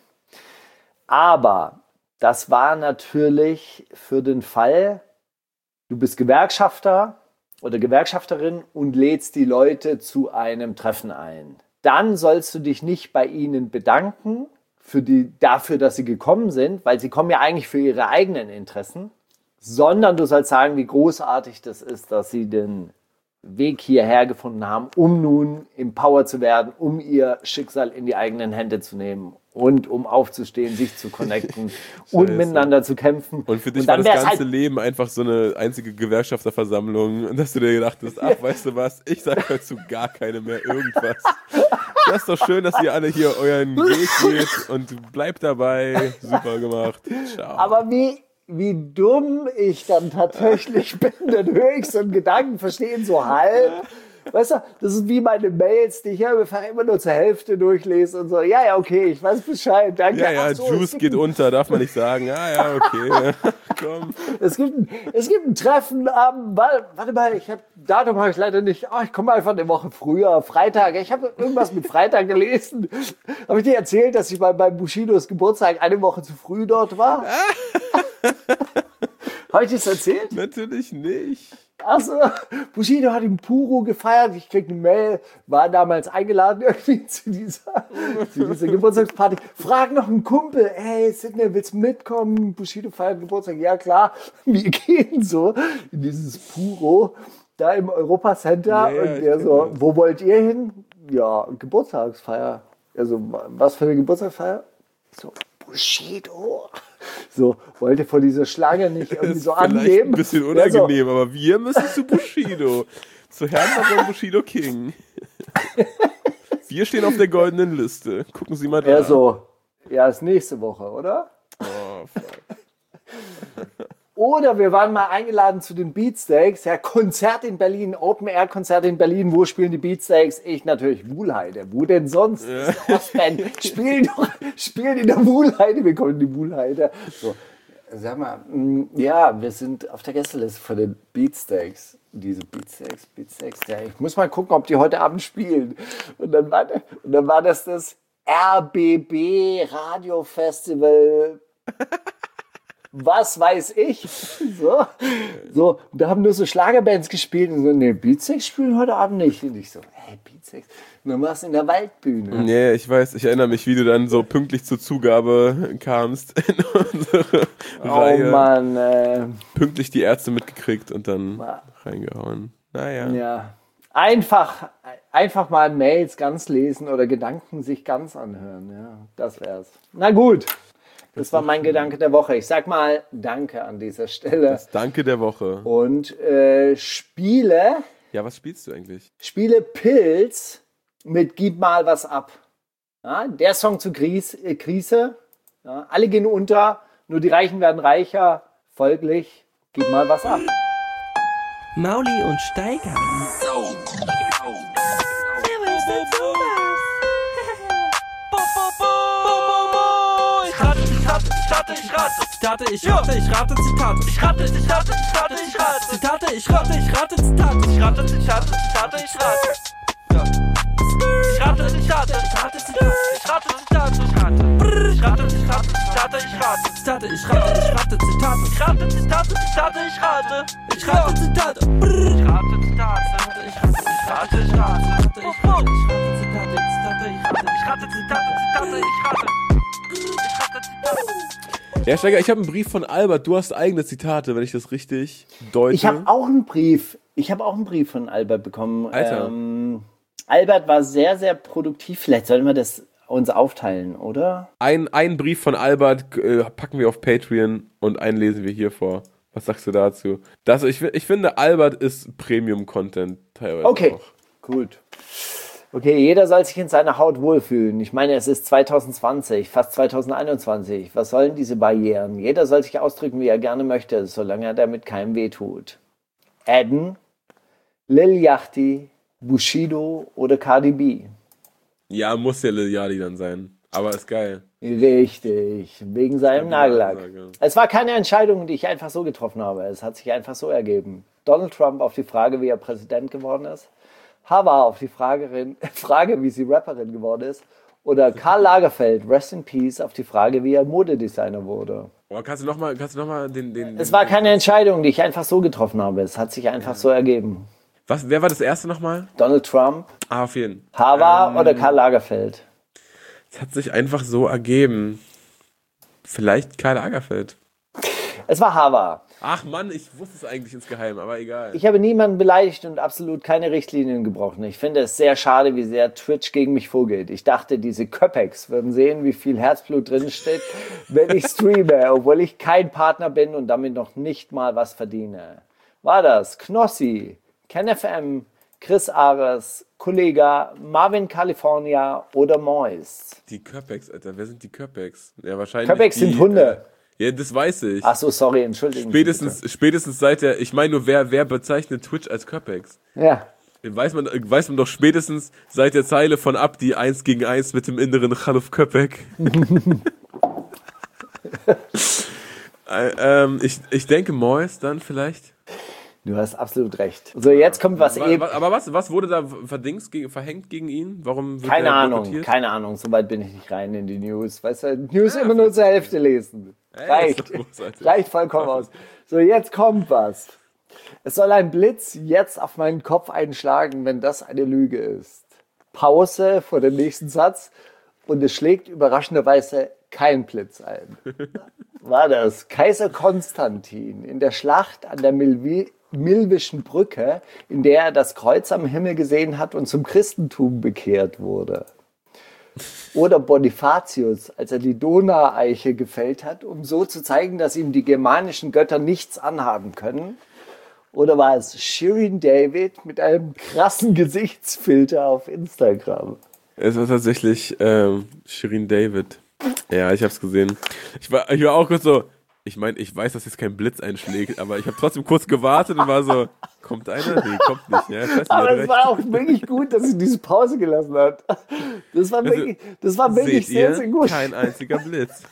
Aber das war natürlich für den Fall, du bist Gewerkschafter oder Gewerkschafterin und lädst die Leute zu einem Treffen ein. Dann sollst du dich nicht bei ihnen bedanken für die, dafür, dass sie gekommen sind, weil sie kommen ja eigentlich für ihre eigenen Interessen, sondern du sollst sagen, wie großartig das ist, dass sie den Weg hierher gefunden haben, um nun empowered zu werden, um ihr Schicksal in die eigenen Hände zu nehmen und um aufzustehen, sich zu connecten und miteinander zu kämpfen. Und für dich und war das ganze halt Leben einfach so eine einzige Gewerkschafterversammlung und dass du dir gedacht hast, ach, weißt du was, ich sag dazu gar keine mehr irgendwas. Das ist doch schön, dass ihr alle hier euren Weg geht und bleibt dabei. Super gemacht. Ciao. Aber wie... wie dumm ich dann tatsächlich bin, dann höre ich so einen Gedanken, verstehen so halb. Weißt du, das ist wie meine Mails, die ich ja immer nur zur Hälfte durchlese und so. Ja, ja, okay, ich weiß Bescheid, danke. Ja, ja, so, Juice geht unter, darf man nicht sagen. Ja, ja, okay. Komm. Es gibt, ein, es gibt ein Treffen am, warte mal, ich habe, Datum habe ich leider nicht. Oh, ich komme einfach eine Woche früher, Freitag. Ich habe irgendwas mit Freitag gelesen. Habe ich dir erzählt, dass ich bei, bei Bushidos Geburtstag eine Woche zu früh dort war? Habe ich das erzählt? Natürlich nicht. Achso, Bushido hat im Puro gefeiert. Ich krieg eine Mail, war damals eingeladen irgendwie zu dieser, zu dieser Geburtstagsparty. Frag noch einen Kumpel, hey Sidney, willst du mitkommen? Bushido feiert Geburtstag. Ja klar, wir gehen so in dieses Puro da im Europacenter. Ja, ja, und der so, das. Wo wollt ihr hin? Ja, Geburtstagsfeier. Also, was für eine Geburtstagsfeier? So, Bushido. So, wollte vor dieser Schlange nicht irgendwie so annehmen. Vielleicht ein bisschen unangenehm, ja, so. aber wir müssen zu Bushido. Zu Herrn Baron Bushido King. Wir stehen auf der goldenen Liste. Gucken Sie mal da. Ja, so. Ja, ist nächste Woche, oder? Oh, fuck. Oder wir waren mal eingeladen zu den Beatsteaks. Ja, Konzert in Berlin, Open-Air-Konzert in Berlin. Wo spielen die Beatsteaks? Ich natürlich, Wuhlheide. Wo denn sonst? Ja. Das ist der Ostband. Spielen doch, spielen in der Wuhlheide. Wir kommen in die Wuhlheide. So, sag mal, ja, wir sind auf der Gästeliste von den Beatsteaks. Diese Beatsteaks, Beatsteaks. Ja, ich muss mal gucken, ob die heute Abend spielen. Und dann war, und dann war das das R B B Radio Festival. Was weiß ich? So, so, und da haben nur so Schlagerbands gespielt und so, ne, Beatsteaks spielen heute Abend nicht. Und ich so, hey, Beatsteaks? Und dann warst du in der Waldbühne. Nee, ich weiß, ich erinnere mich, wie du dann so pünktlich zur Zugabe kamst in unsere oh Reihe. Mann, äh. Pünktlich die Ärzte mitgekriegt und dann ja. reingehauen. Naja. Ja. Einfach, einfach mal Mails ganz lesen oder Gedanken sich ganz anhören. Ja, das wär's. Na gut. Das war mein Gedanke der Woche. Ich sag mal Danke an dieser Stelle. Das Danke der Woche. Und äh, spiele... Ja, was spielst du eigentlich? Spiele Pilz mit Gib mal was ab. Ja, der Song zu Krise. Äh, Krise. Ja, alle gehen unter, nur die Reichen werden reicher. Folglich, gib mal was ab. Mauli und Steiger. Ich rate, Zitate, ich rate, ich rate, Zitate. Ich rate, ich rate, Zitate, ich rate. Zitate, ich rate, ich rate, Zitate. Ich rate, Zitate, Zitate, ich rate. Ja. Ich rate, Zitate, Zitate, Zitate. Ich rate, Zitate, ich rate. Ich rate, Zitate, Zitate, ich rate. Zitate, ich rate, ich rate, Zitate. Ich rate, Zitate, Zitate, ich rate. Ich rate, Zitate. Ich rate, Zitate, ich rate, ich rate, ich rate. Ich rate, ich rate, Zitate, Zitate, ich rate. Ich rate, Zitate, Zitate, ich rate. Ich rate, Zitate. Ja, Steiger, ich habe einen Brief von Albert. Du hast eigene Zitate, wenn ich das richtig deute. Ich habe auch einen Brief. Ich habe auch einen Brief von Albert bekommen. Alter. Ähm, Albert war sehr, sehr produktiv. Vielleicht sollten wir das uns aufteilen, oder? Ein, ein Brief von Albert äh, packen wir auf Patreon und einen lesen wir hier vor. Was sagst du dazu? Das, ich, ich finde, Albert ist Premium-Content teilweise. Okay, auch. Gut. Okay, jeder soll sich in seiner Haut wohlfühlen. Ich meine, es ist zwanzig zwanzig, fast zwanzig einundzwanzig. Was sollen diese Barrieren? Jeder soll sich ausdrücken, wie er gerne möchte, solange er damit keinem wehtut. Adden, Lil Yachty, Bushido oder Cardi B? Ja, muss ja Lil Yachty dann sein. Aber ist geil. Richtig, wegen seinem Nagellack. Ansage. Es war keine Entscheidung, die ich einfach so getroffen habe. Es hat sich einfach so ergeben. Donald Trump auf die Frage, wie er Präsident geworden ist. Hava auf die Frage, Frage, wie sie Rapperin geworden ist. Oder Karl Lagerfeld, Rest in Peace, auf die Frage, wie er Modedesigner wurde. Oh, kannst du nochmal noch mal den, den... Es den, war den, keine Entscheidung, die ich einfach so getroffen habe. Es hat sich einfach so ergeben. Was, wer war das erste nochmal? Donald Trump, Ah, auf jeden. Hava Ähm, oder Karl Lagerfeld? Es hat sich einfach so ergeben. Vielleicht Karl Lagerfeld. Es war Hava. Ach Mann, ich wusste es eigentlich insgeheim, aber egal. Ich habe niemanden beleidigt und absolut keine Richtlinien gebrochen. Ich finde es sehr schade, wie sehr Twitch gegen mich vorgeht. Ich dachte, diese Köpex würden sehen, wie viel Herzblut drin steht, wenn ich streame, obwohl ich kein Partner bin und damit noch nicht mal was verdiene. War das Knossi, KenFM, Chris Ares, Kollega, Marvin California oder Mois? Die Köpex, Alter, wer sind die Köpex? Ja, wahrscheinlich Köpex die, sind Hunde. Äh, ja, das weiß ich. Ach so, sorry, entschuldigen Spätestens, spätestens seit der, ich meine nur, wer, wer bezeichnet Twitch als Köpex? Ja. Weiß man, weiß man doch spätestens seit der Zeile von Abdi eins gegen eins mit dem inneren Chaluf Köpek. äh, ähm, ich, ich denke Mois dann vielleicht. Du hast absolut recht. So, jetzt kommt was eben. Aber was, was wurde da verdingst, gegen, verhängt gegen ihn? Warum wird Keine er Ahnung, boykottiert? keine Ahnung. So weit bin ich nicht rein in die News. Weißt du, News immer nur zur Hälfte lesen. Ey, Reicht. ist doch großartig. Reicht vollkommen aus. So, jetzt kommt was. Es soll ein Blitz jetzt auf meinen Kopf einschlagen, wenn das eine Lüge ist. Pause vor dem nächsten Satz und es schlägt überraschenderweise kein Blitz ein. War das Kaiser Konstantin in der Schlacht an der Milvi Milwischen Brücke, in der er das Kreuz am Himmel gesehen hat und zum Christentum bekehrt wurde? Oder Bonifatius, als er die Donaueiche gefällt hat, um so zu zeigen, dass ihm die germanischen Götter nichts anhaben können? Oder war es Shirin David mit einem krassen Gesichtsfilter auf Instagram? Es war tatsächlich ähm, Shirin David. Ja, ich hab's gesehen. Ich war, ich war auch kurz so, ich meine, ich weiß, dass jetzt kein Blitz einschlägt, aber ich habe trotzdem kurz gewartet und war so, kommt einer? Nee, kommt nicht. Ja, ich weiß nicht, aber es recht. war auch wirklich gut, dass sie diese Pause gelassen hat. Das war wirklich, das war wirklich Seht sehr, ihr? sehr gut. Kein einziger Blitz.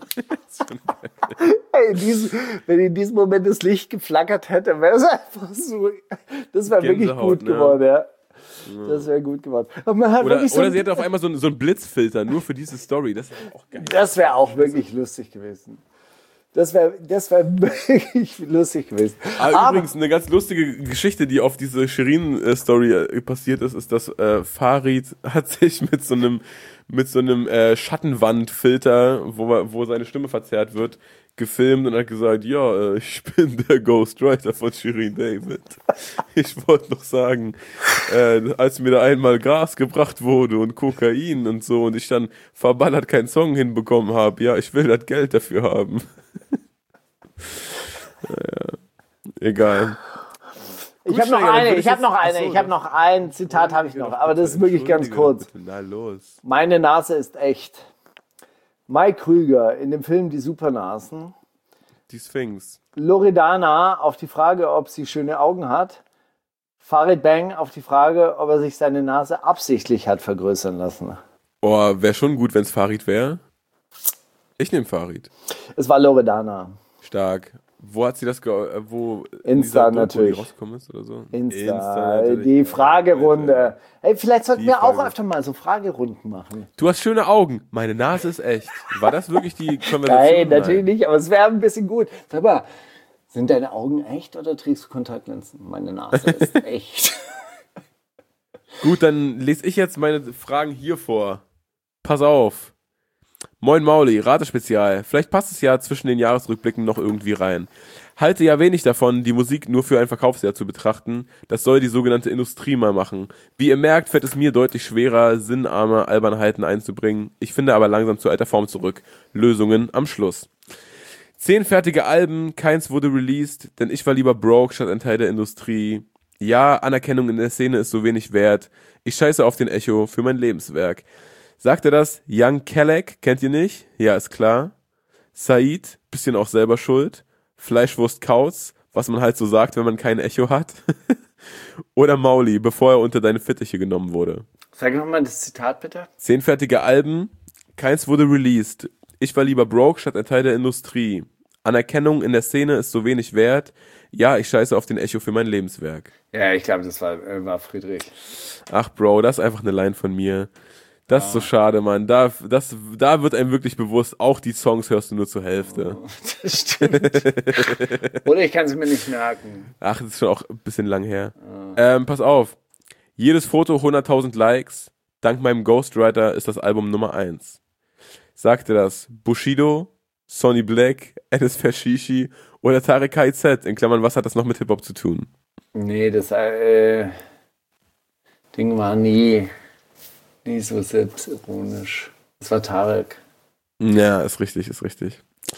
Hey, in diesem, wenn in diesem Moment das Licht geflackert hätte, wäre es einfach so. Das wäre wirklich Gänsehaut, gut ne? geworden, ja. Das wäre gut geworden. Aber man hat Oder, wirklich so oder ein- sie hätte auf einmal so, einen- so einen Blitzfilter, nur für diese Story. Das wäre auch geil. Das wäre auch wirklich lustig gewesen. Das wäre das wär wirklich lustig gewesen. Aber, Aber übrigens, eine ganz lustige Geschichte, die auf diese Shirin-Story passiert ist, ist, dass äh, Farid hat sich mit so einem mit so einem äh, Schattenwandfilter, wo, wo seine Stimme verzerrt wird, gefilmt und hat gesagt, ja, äh, ich bin der Ghostwriter von Shirin David. Ich wollte noch sagen, äh, als mir da einmal Gras gebracht wurde und Kokain und so und ich dann verballert keinen Song hinbekommen habe, ja, ich will das Geld dafür haben. Naja, egal. ich habe noch Steiger, dann eine, würde ich habe jetzt- noch eine, Achso, ich habe das- noch ein Zitat habe ich noch, aber das ist wirklich ganz kurz. Bitte, na los. Meine Nase ist echt. Mike Krüger in dem Film Die Supernasen. Die Sphinx. Loredana auf die Frage, ob sie schöne Augen hat. Farid Bang auf die Frage, ob er sich seine Nase absichtlich hat vergrößern lassen. Boah, wäre schon gut, wenn es Farid wäre. Ich nehme Farid. Es war Loredana. Stark. Wo hat sie das, ge äh, wo Insta in dieser Doku, natürlich. die rausgekommen ist oder so? Insta, natürlich. die Fragerunde. Hey, vielleicht sollten Die wir auch Frage. öfter mal so Fragerunden machen. Du hast schöne Augen. Meine Nase ist echt. War das wirklich die Konversation? Nein, natürlich nicht, aber es wäre ein bisschen gut. Sag mal, sind deine Augen echt oder trägst du Kontaktlinsen? Meine Nase ist echt. Gut, dann lese ich jetzt meine Fragen hier vor. Pass auf. Moin Mauli, Ratespezial. Vielleicht passt es ja zwischen den Jahresrückblicken noch irgendwie rein. Halte ja wenig davon, die Musik nur für ein Verkaufsjahr zu betrachten. Das soll die sogenannte Industrie mal machen. Wie ihr merkt, fällt es mir deutlich schwerer, sinnarme Albernheiten einzubringen. Ich finde aber langsam zu alter Form zurück. Lösungen am Schluss. Zehn fertige Alben, keins wurde released, denn ich war lieber broke statt ein Teil der Industrie. Ja, Anerkennung in der Szene ist so wenig wert. Ich scheiße auf den Echo für mein Lebenswerk. Sagt er das? Young Kellek, kennt ihr nicht? Ja, ist klar. Said, bisschen auch selber schuld. Fleischwurst Kauz, was man halt so sagt, wenn man kein Echo hat. Oder Mauli, bevor er unter deine Fittiche genommen wurde. Sag nochmal das Zitat bitte. Zehn fertige Alben, keins wurde released. Ich war lieber broke statt ein Teil der Industrie. Anerkennung in der Szene ist so wenig wert. Ja, ich scheiße auf den Echo für mein Lebenswerk. Ja, ich glaube, das war, äh, war Friedrich. Ach Bro, das ist einfach eine Line von mir. Das ist so schade, Mann. Da, das, da wird einem wirklich bewusst, auch die Songs hörst du nur zur Hälfte. Das stimmt. Oder ich kann es mir nicht merken. Ach, das ist schon auch ein bisschen lang her. Ähm, pass auf. Jedes Foto hunderttausend Likes. Dank meinem Ghostwriter ist das Album Nummer eins. Sagte das Bushido, Sonny Black, Enes Fashishi oder Tarek K I Z? In Klammern, was hat das noch mit Hip-Hop zu tun? Nee, das äh, Ding war nie, nie so selbstironisch. Das war Tarek. Ja, ist richtig, ist richtig.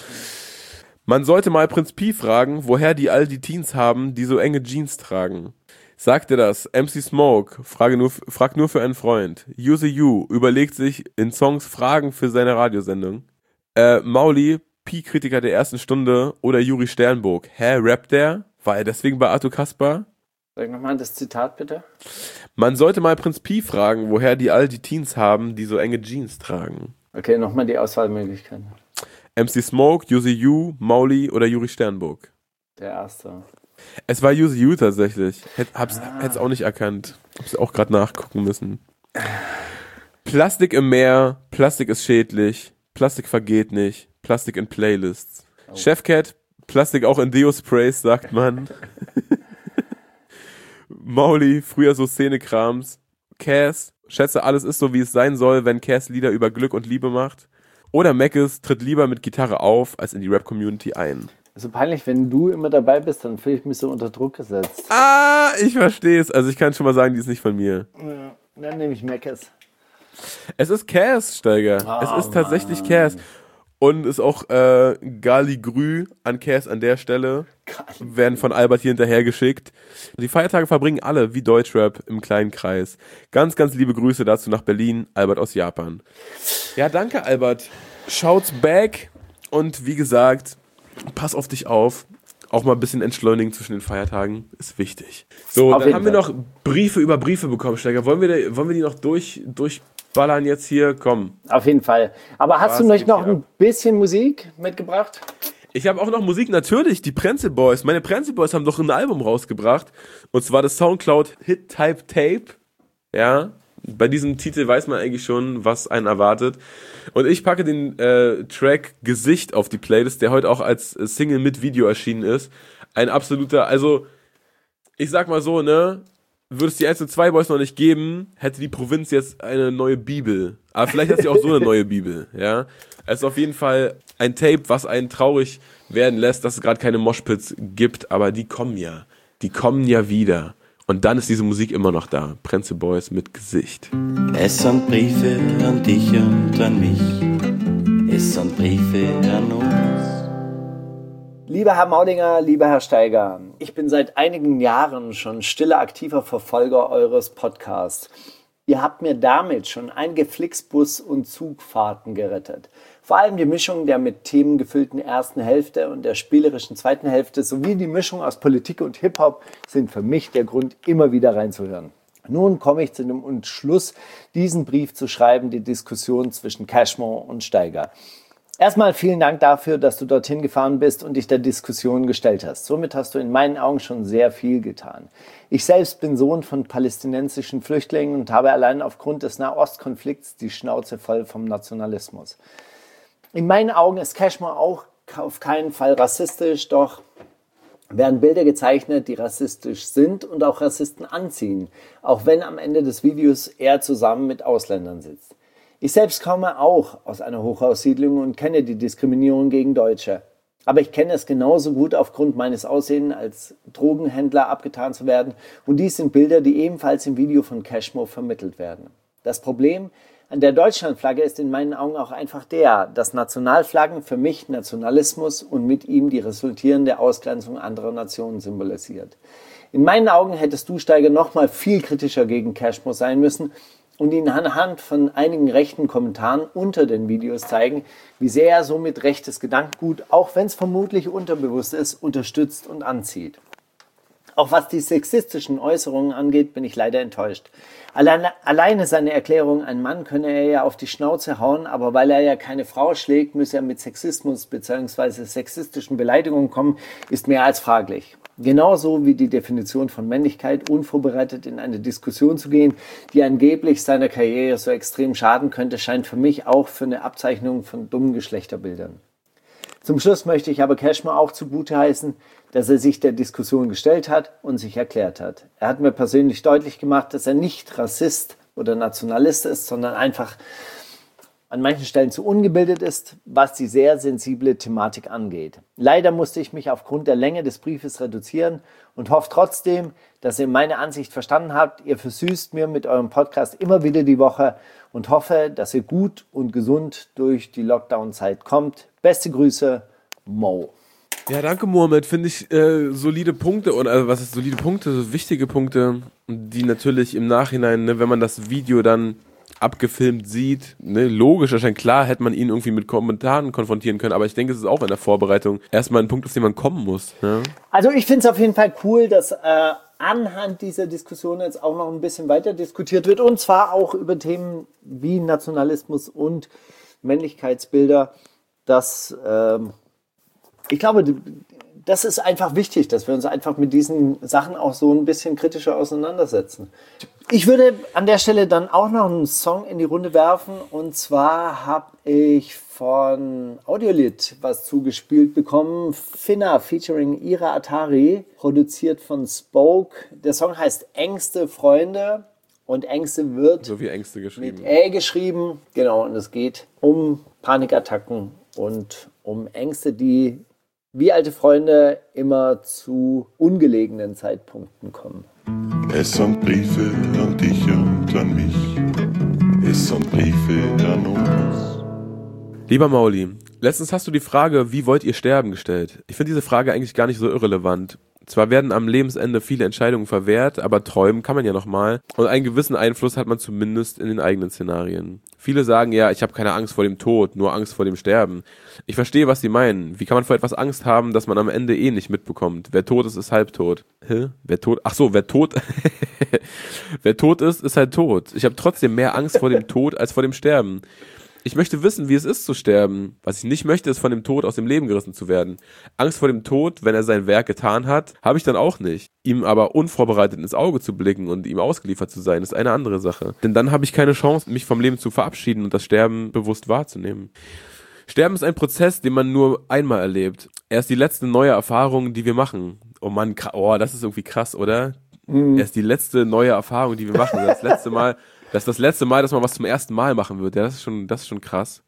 Man sollte mal Prinz Pi fragen, woher die all die Teens haben, die so enge Jeans tragen. Sagt er das? M C Smoke, frage nur, frag nur für einen Freund. Use You, überlegt sich in Songs Fragen für seine Radiosendung. Äh, Mauli, Pi-Kritiker der ersten Stunde oder Juri Sternburg. Hä, rappt der? War er deswegen bei Arthur Kaspar? Sag nochmal das Zitat bitte. Man sollte mal Prinz Pi fragen, woher die all die Teens haben, die so enge Jeans tragen. Okay, nochmal die Auswahlmöglichkeiten. M C Smoke, Use You, Mauli oder Juri Sternburg. Der erste. Es war Use You tatsächlich. Hätt, hab's ah. Hätt's auch nicht erkannt. Hab's auch gerade nachgucken müssen. Plastik im Meer, Plastik ist schädlich, Plastik vergeht nicht, Plastik in Playlists. Oh. Chefcat, Plastik auch in Deo-Sprays, sagt man. Mauli, früher so Szenekrams. Cass, schätze, alles ist so, wie es sein soll, wenn Cass Lieder über Glück und Liebe macht. Oder Mackes tritt lieber mit Gitarre auf, als in die Rap-Community ein. So peinlich, wenn du immer dabei bist, dann fühle ich mich so unter Druck gesetzt. Ah, ich verstehe es. Also ich kann schon mal sagen, die ist nicht von mir. Ja, dann nehme ich Mackes. Es ist Cass, Steiger. Oh, es ist tatsächlich Mann. Cass. Und ist auch äh, Gali Grü an Cass an der Stelle. Gali. Werden von Albert hier hinterhergeschickt. Die Feiertage verbringen alle wie Deutschrap im kleinen Kreis. Ganz, ganz liebe Grüße dazu nach Berlin. Albert aus Japan. Ja, danke Albert. Schaut's back. Und wie gesagt, pass auf dich auf. Auch mal ein bisschen entschleunigen zwischen den Feiertagen ist wichtig. So, Auf dann jeden haben wir Fall. noch Briefe über Briefe bekommen, Steiger. Wollen wir, wollen wir die noch durch, durchballern jetzt hier? Komm. Auf jeden Fall. Aber hast Was du nicht geht noch hier ein bisschen Musik mitgebracht? Ich habe auch noch Musik, natürlich, die Prenzel Boys. Meine Prenzel Boys haben doch ein Album rausgebracht. Und zwar das Soundcloud Hit Type Tape. Ja, bei diesem Titel weiß man eigentlich schon, was einen erwartet. Und ich packe den äh, Track Gesicht auf die Playlist, der heute auch als Single mit Video erschienen ist. Ein absoluter, also ich sag mal so, ne, würde es die eins und zwei Boys noch nicht geben, hätte die Provinz jetzt eine neue Bibel. Aber vielleicht hat sie auch so eine neue Bibel, ja. Es ist auf jeden Fall ein Tape, was einen traurig werden lässt, dass es gerade keine Moshpits gibt, aber die kommen ja. Die kommen ja wieder. Und dann ist diese Musik immer noch da. Prenzel Boys mit Gesicht. Es sind Briefe an dich und an mich. Es sind Briefe an uns. Lieber Herr Maudinger, lieber Herr Steiger, ich bin seit einigen Jahren schon stiller aktiver Verfolger eures Podcasts. Ihr habt mir damit schon einige Flixbus- und Zugfahrten gerettet. Vor allem die Mischung der mit Themen gefüllten ersten Hälfte und der spielerischen zweiten Hälfte sowie die Mischung aus Politik und Hip-Hop sind für mich der Grund, immer wieder reinzuhören. Nun komme ich zu dem Entschluss, diesen Brief zu schreiben, die Diskussion zwischen Cashmo und Steiger. Erstmal vielen Dank dafür, dass du dorthin gefahren bist und dich der Diskussion gestellt hast. Somit hast du in meinen Augen schon sehr viel getan. Ich selbst bin Sohn von palästinensischen Flüchtlingen und habe allein aufgrund des Nahostkonflikts die Schnauze voll vom Nationalismus. In meinen Augen ist Cashmo auch auf keinen Fall rassistisch, doch werden Bilder gezeichnet, die rassistisch sind und auch Rassisten anziehen, auch wenn am Ende des Videos er zusammen mit Ausländern sitzt. Ich selbst komme auch aus einer Hochhaussiedlung und kenne die Diskriminierung gegen Deutsche. Aber ich kenne es genauso gut aufgrund meines Aussehens als Drogenhändler abgetan zu werden. Und dies sind Bilder, die ebenfalls im Video von Cashmo vermittelt werden. Das Problem an der Deutschlandflagge ist in meinen Augen auch einfach der, dass Nationalflaggen für mich Nationalismus und mit ihm die resultierende Ausgrenzung anderer Nationen symbolisiert. In meinen Augen hättest du, Steiger, noch mal viel kritischer gegen Cashmo sein müssen und ihn anhand von einigen rechten Kommentaren unter den Videos zeigen, wie sehr er somit rechtes Gedankengut, auch wenn es vermutlich unterbewusst ist, unterstützt und anzieht. Auch was die sexistischen Äußerungen angeht, bin ich leider enttäuscht. Alleine, alleine seine Erklärung, ein Mann könne er ja auf die Schnauze hauen, aber weil er ja keine Frau schlägt, müsse er mit Sexismus bzw. sexistischen Beleidigungen kommen, ist mehr als fraglich. Genauso wie die Definition von Männlichkeit, unvorbereitet in eine Diskussion zu gehen, die angeblich seiner Karriere so extrem schaden könnte, scheint für mich auch für eine Abzeichnung von dummen Geschlechterbildern. Zum Schluss möchte ich aber Cashmo auch zugute heißen, dass er sich der Diskussion gestellt hat und sich erklärt hat. Er hat mir persönlich deutlich gemacht, dass er nicht Rassist oder Nationalist ist, sondern einfach an manchen Stellen zu ungebildet ist, was die sehr sensible Thematik angeht. Leider musste ich mich aufgrund der Länge des Briefes reduzieren und hoffe trotzdem, dass ihr meine Ansicht verstanden habt. Ihr versüßt mir mit eurem Podcast immer wieder die Woche und hoffe, dass ihr gut und gesund durch die Lockdown-Zeit kommt. Beste Grüße, Mo. Ja, danke Mohammed, finde ich äh, solide Punkte und also was ist solide Punkte, so wichtige Punkte, die natürlich im Nachhinein, ne, wenn man das Video dann abgefilmt sieht, ne, logisch, wahrscheinlich klar, hätte man ihn irgendwie mit Kommentaren konfrontieren können, aber ich denke, es ist auch in der Vorbereitung erstmal ein Punkt, auf den man kommen muss. Ne? Also ich finde es auf jeden Fall cool, dass äh, anhand dieser Diskussion jetzt auch noch ein bisschen weiter diskutiert wird und zwar auch über Themen wie Nationalismus und Männlichkeitsbilder, dass ähm, ich glaube, das ist einfach wichtig, dass wir uns einfach mit diesen Sachen auch so ein bisschen kritischer auseinandersetzen. Ich würde an der Stelle dann auch noch einen Song in die Runde werfen. Und zwar habe ich von Audiolith was zugespielt bekommen. Finna featuring Ira Atari, produziert von Spoke. Der Song heißt Ängste, Freunde. Und Ängste wird so wie Ängste geschrieben. mit Ä geschrieben. Genau, und es geht um Panikattacken und um Ängste, die wie alte Freunde immer zu ungelegenen Zeitpunkten kommen. Es sind Briefe an dich und an mich. es sind Briefe an uns. Lieber Mauli, letztens hast du die Frage, wie wollt ihr sterben, gestellt. Ich finde diese Frage eigentlich gar nicht so irrelevant. Zwar werden am Lebensende viele Entscheidungen verwehrt, aber träumen kann man ja nochmal. Und einen gewissen Einfluss hat man zumindest in den eigenen Szenarien. Viele sagen ja, ich habe keine Angst vor dem Tod, nur Angst vor dem Sterben. Ich verstehe, was sie meinen. Wie kann man vor etwas Angst haben, das man am Ende eh nicht mitbekommt? Wer tot ist, ist halbtot. Hä? Wer tot? Ach so, wer tot? Wer tot ist, ist halt tot. Ich habe trotzdem mehr Angst vor dem Tod als vor dem Sterben. Ich möchte wissen, wie es ist zu sterben. Was ich nicht möchte, ist von dem Tod aus dem Leben gerissen zu werden. Angst vor dem Tod, wenn er sein Werk getan hat, habe ich dann auch nicht. Ihm aber unvorbereitet ins Auge zu blicken und ihm ausgeliefert zu sein, ist eine andere Sache. Denn dann habe ich keine Chance, mich vom Leben zu verabschieden und das Sterben bewusst wahrzunehmen. Sterben ist ein Prozess, den man nur einmal erlebt. Er ist die letzte neue Erfahrung, die wir machen. Oh Mann, oh, das ist irgendwie krass, oder? Mhm. Er ist die letzte neue Erfahrung, die wir machen. Das letzte Mal... Das ist das letzte Mal, dass man was zum ersten Mal machen wird. Ja, das ist schon, das ist schon krass.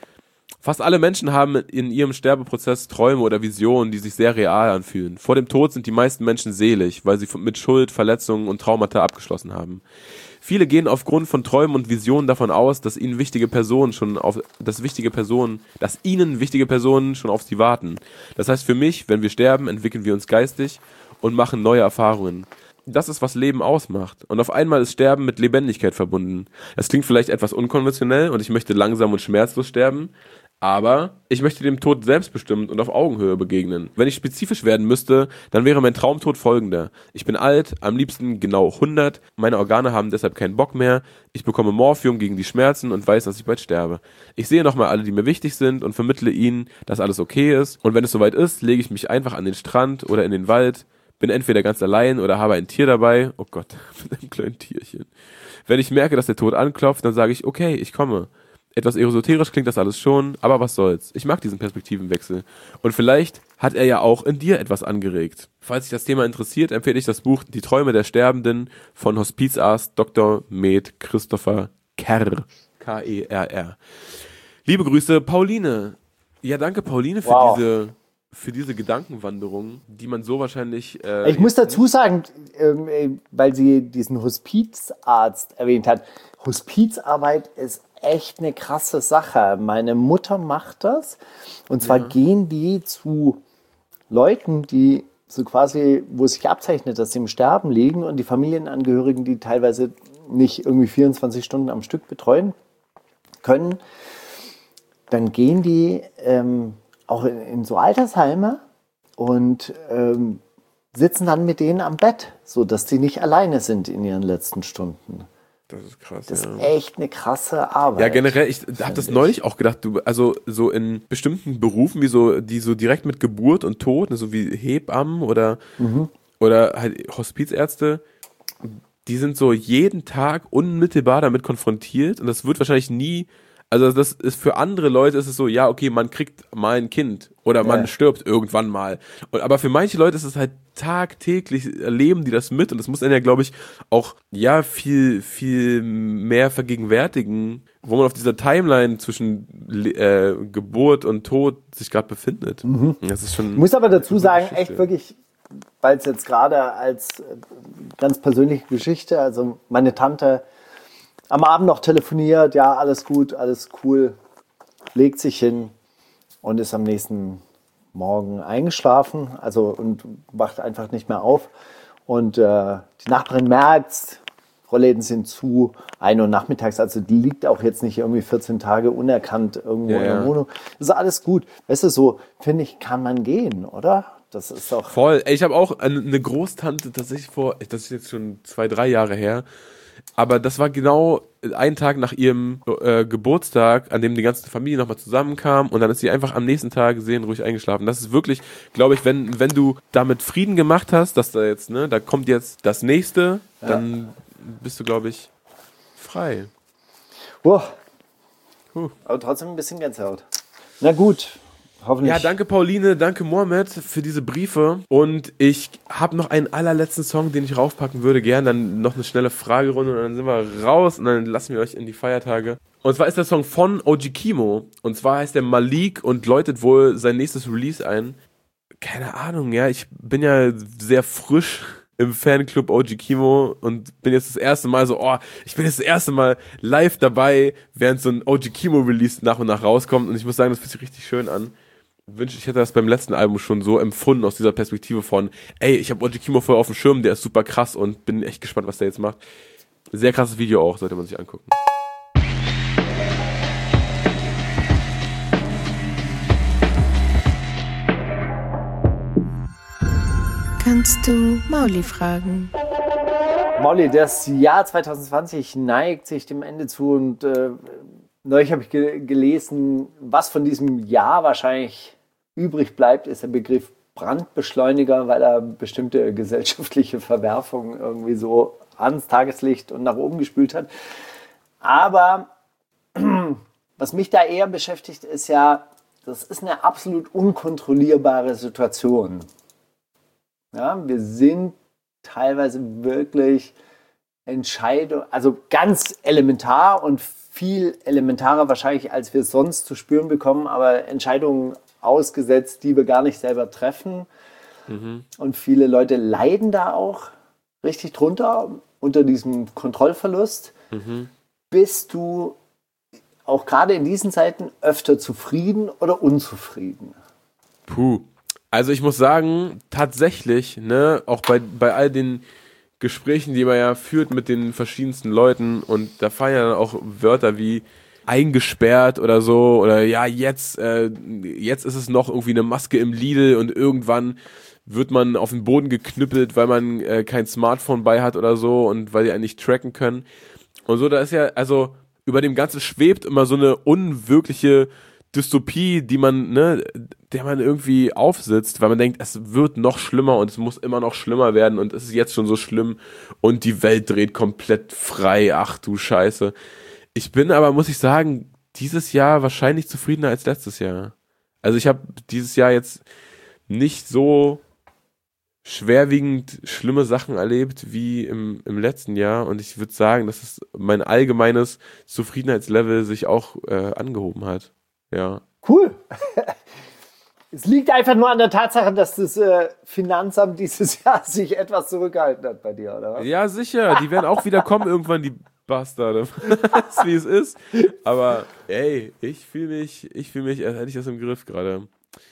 Fast alle Menschen haben in ihrem Sterbeprozess Träume oder Visionen, die sich sehr real anfühlen. Vor dem Tod sind die meisten Menschen selig, weil sie mit Schuld, Verletzungen und Traumata abgeschlossen haben. Viele gehen aufgrund von Träumen und Visionen davon aus, dass ihnen wichtige Personen schon auf, dass wichtige Personen, dass ihnen wichtige Personen schon auf sie warten. Das heißt für mich, wenn wir sterben, entwickeln wir uns geistig und machen neue Erfahrungen. Das ist, was Leben ausmacht. Und auf einmal ist Sterben mit Lebendigkeit verbunden. Das klingt vielleicht etwas unkonventionell und ich möchte langsam und schmerzlos sterben, aber ich möchte dem Tod selbstbestimmt und auf Augenhöhe begegnen. Wenn ich spezifisch werden müsste, dann wäre mein Traumtod folgender. Ich bin alt, am liebsten genau hundert, meine Organe haben deshalb keinen Bock mehr, ich bekomme Morphium gegen die Schmerzen und weiß, dass ich bald sterbe. Ich sehe nochmal alle, die mir wichtig sind und vermittle ihnen, dass alles okay ist. Und wenn es soweit ist, lege ich mich einfach an den Strand oder in den Wald, bin entweder ganz allein oder habe ein Tier dabei. Oh Gott, mit einem kleinen Tierchen. Wenn ich merke, dass der Tod anklopft, dann sage ich, okay, ich komme. Etwas esoterisch klingt das alles schon, aber was soll's. Ich mag diesen Perspektivenwechsel. Und vielleicht hat er ja auch in dir etwas angeregt. Falls dich das Thema interessiert, empfehle ich das Buch Die Träume der Sterbenden von Hospizarzt Doktor Med Christopher Kerr. K E R R. Liebe Grüße, Pauline. Ja, danke, Pauline, für Wow. diese... für diese Gedankenwanderung, die man so wahrscheinlich... Äh, Ich muss dazu sagen, ähm, äh, weil sie diesen Hospizarzt erwähnt hat, Hospizarbeit ist echt eine krasse Sache. Meine Mutter macht das und zwar Ja. gehen die zu Leuten, die so quasi, wo sich abzeichnet, dass sie im Sterben liegen und die Familienangehörigen, die teilweise nicht irgendwie vierundzwanzig Stunden am Stück betreuen können, dann gehen die... Ähm, auch in, in so Altersheime und ähm, sitzen dann mit denen am Bett, sodass die nicht alleine sind in ihren letzten Stunden. Das ist krass, Das ja. ist echt eine krasse Arbeit. Ja, generell, ich habe das ich. neulich auch gedacht, du, also so in bestimmten Berufen, wie so, die so direkt mit Geburt und Tod, ne, so wie Hebammen oder, Mhm. oder halt Hospizärzte, die sind so jeden Tag unmittelbar damit konfrontiert und das wird wahrscheinlich nie... Also das ist für andere Leute ist es so, ja, okay, man kriegt mal ein Kind oder man Ja. stirbt irgendwann mal. Und, aber für manche Leute ist es halt tagtäglich, erleben die das mit und das muss dann ja, glaube ich, auch ja viel, viel mehr vergegenwärtigen, wo man auf dieser Timeline zwischen äh, Geburt und Tod sich gerade befindet. Mhm. Das ist schon... Ich muss aber dazu sagen, Geschichte. echt wirklich, weil es jetzt gerade als äh, ganz persönliche Geschichte, also meine Tante am Abend noch telefoniert, ja, alles gut, alles cool, legt sich hin und ist am nächsten Morgen eingeschlafen, also und wacht einfach nicht mehr auf. Und äh, die Nachbarin merkt, Rollläden sind zu, ein Uhr nachmittags, also die liegt auch jetzt nicht irgendwie vierzehn Tage unerkannt irgendwo Ja, in der ja. Wohnung. Das ist alles gut. Weißt du, so, finde ich, kann man gehen, oder? Das ist doch... Voll. Ey, ich habe auch eine eine Großtante tatsächlich vor, das ist jetzt schon zwei, drei Jahre her, aber das war genau ein Tag nach ihrem äh, Geburtstag, an dem die ganze Familie nochmal zusammenkam und dann ist sie einfach am nächsten Tag seelenruhig eingeschlafen. Das ist wirklich, glaube ich, wenn, wenn du damit Frieden gemacht hast, dass da jetzt, ne, da kommt jetzt das Nächste, Ja. dann bist du, glaube ich, frei. Boah. Huh. Aber trotzdem ein bisschen Gänsehaut. Na gut, hoffentlich. Ja, danke Pauline, danke Mohammed für diese Briefe. Und ich habe noch einen allerletzten Song, den ich raufpacken würde. Gern dann noch eine schnelle Fragerunde und dann sind wir raus und dann lassen wir euch in die Feiertage. Und zwar ist der Song von O G Kimo. Und zwar heißt der Malik und läutet wohl sein nächstes Release ein. Keine Ahnung, ja, ich bin ja sehr frisch im Fanclub O G Kimo und bin jetzt das erste Mal so, oh, ich bin jetzt das erste Mal live dabei, während so ein O G Kimo Release nach und nach rauskommt und ich muss sagen, das fühlt sich richtig schön an. Ich wünschte, ich hätte das beim letzten Album schon so empfunden aus dieser Perspektive von, ey, ich habe O G Kimo voll auf dem Schirm, der ist super krass und bin echt gespannt, was der jetzt macht. Sehr krasses Video auch, sollte man sich angucken. Kannst du Mauli fragen? Mauli, das Jahr zwanzig zwanzig neigt sich dem Ende zu und äh, neulich habe ich ge- gelesen, was von diesem Jahr wahrscheinlich übrig bleibt, ist der Begriff Brandbeschleuniger, weil er bestimmte gesellschaftliche Verwerfungen irgendwie so ans Tageslicht und nach oben gespült hat. Aber was mich da eher beschäftigt, ist ja, das ist eine absolut unkontrollierbare Situation. Ja, wir sind teilweise wirklich Entscheidungen, also ganz elementar und viel elementarer wahrscheinlich, als wir es sonst zu spüren bekommen, aber Entscheidungen ausgesetzt, die wir gar nicht selber treffen. Mhm. Und viele Leute leiden da auch richtig drunter, unter diesem Kontrollverlust. Mhm. Bist du auch gerade in diesen Zeiten öfter zufrieden oder unzufrieden? Puh. Also ich muss sagen, tatsächlich, ne, auch bei, bei all den Gesprächen, die man ja führt mit den verschiedensten Leuten und da fallen ja dann auch Wörter wie eingesperrt oder so oder ja, jetzt, äh, jetzt ist es noch irgendwie eine Maske im Lidl und irgendwann wird man auf den Boden geknüppelt, weil man äh, kein Smartphone bei hat oder so und weil die einen nicht tracken können. Und so, da ist ja, also über dem Ganzen schwebt immer so eine unwirkliche Dystopie, die man, ne, der man irgendwie aufsitzt, weil man denkt, es wird noch schlimmer und es muss immer noch schlimmer werden und es ist jetzt schon so schlimm und die Welt dreht komplett frei, ach du Scheiße. Ich bin aber, muss ich sagen, dieses Jahr wahrscheinlich zufriedener als letztes Jahr. Also ich habe dieses Jahr jetzt nicht so schwerwiegend schlimme Sachen erlebt wie im, im letzten Jahr und ich würde sagen, dass es mein allgemeines Zufriedenheitslevel sich auch äh, angehoben hat. Ja. Cool. Es liegt einfach nur an der Tatsache, dass das äh, Finanzamt dieses Jahr sich etwas zurückgehalten hat bei dir, oder was? Ja, sicher. Die werden auch wieder kommen irgendwann, die Bastarde. Das ist, wie es ist. Aber ey, ich fühle mich, ich fühle mich, als hätte ich das im Griff gerade.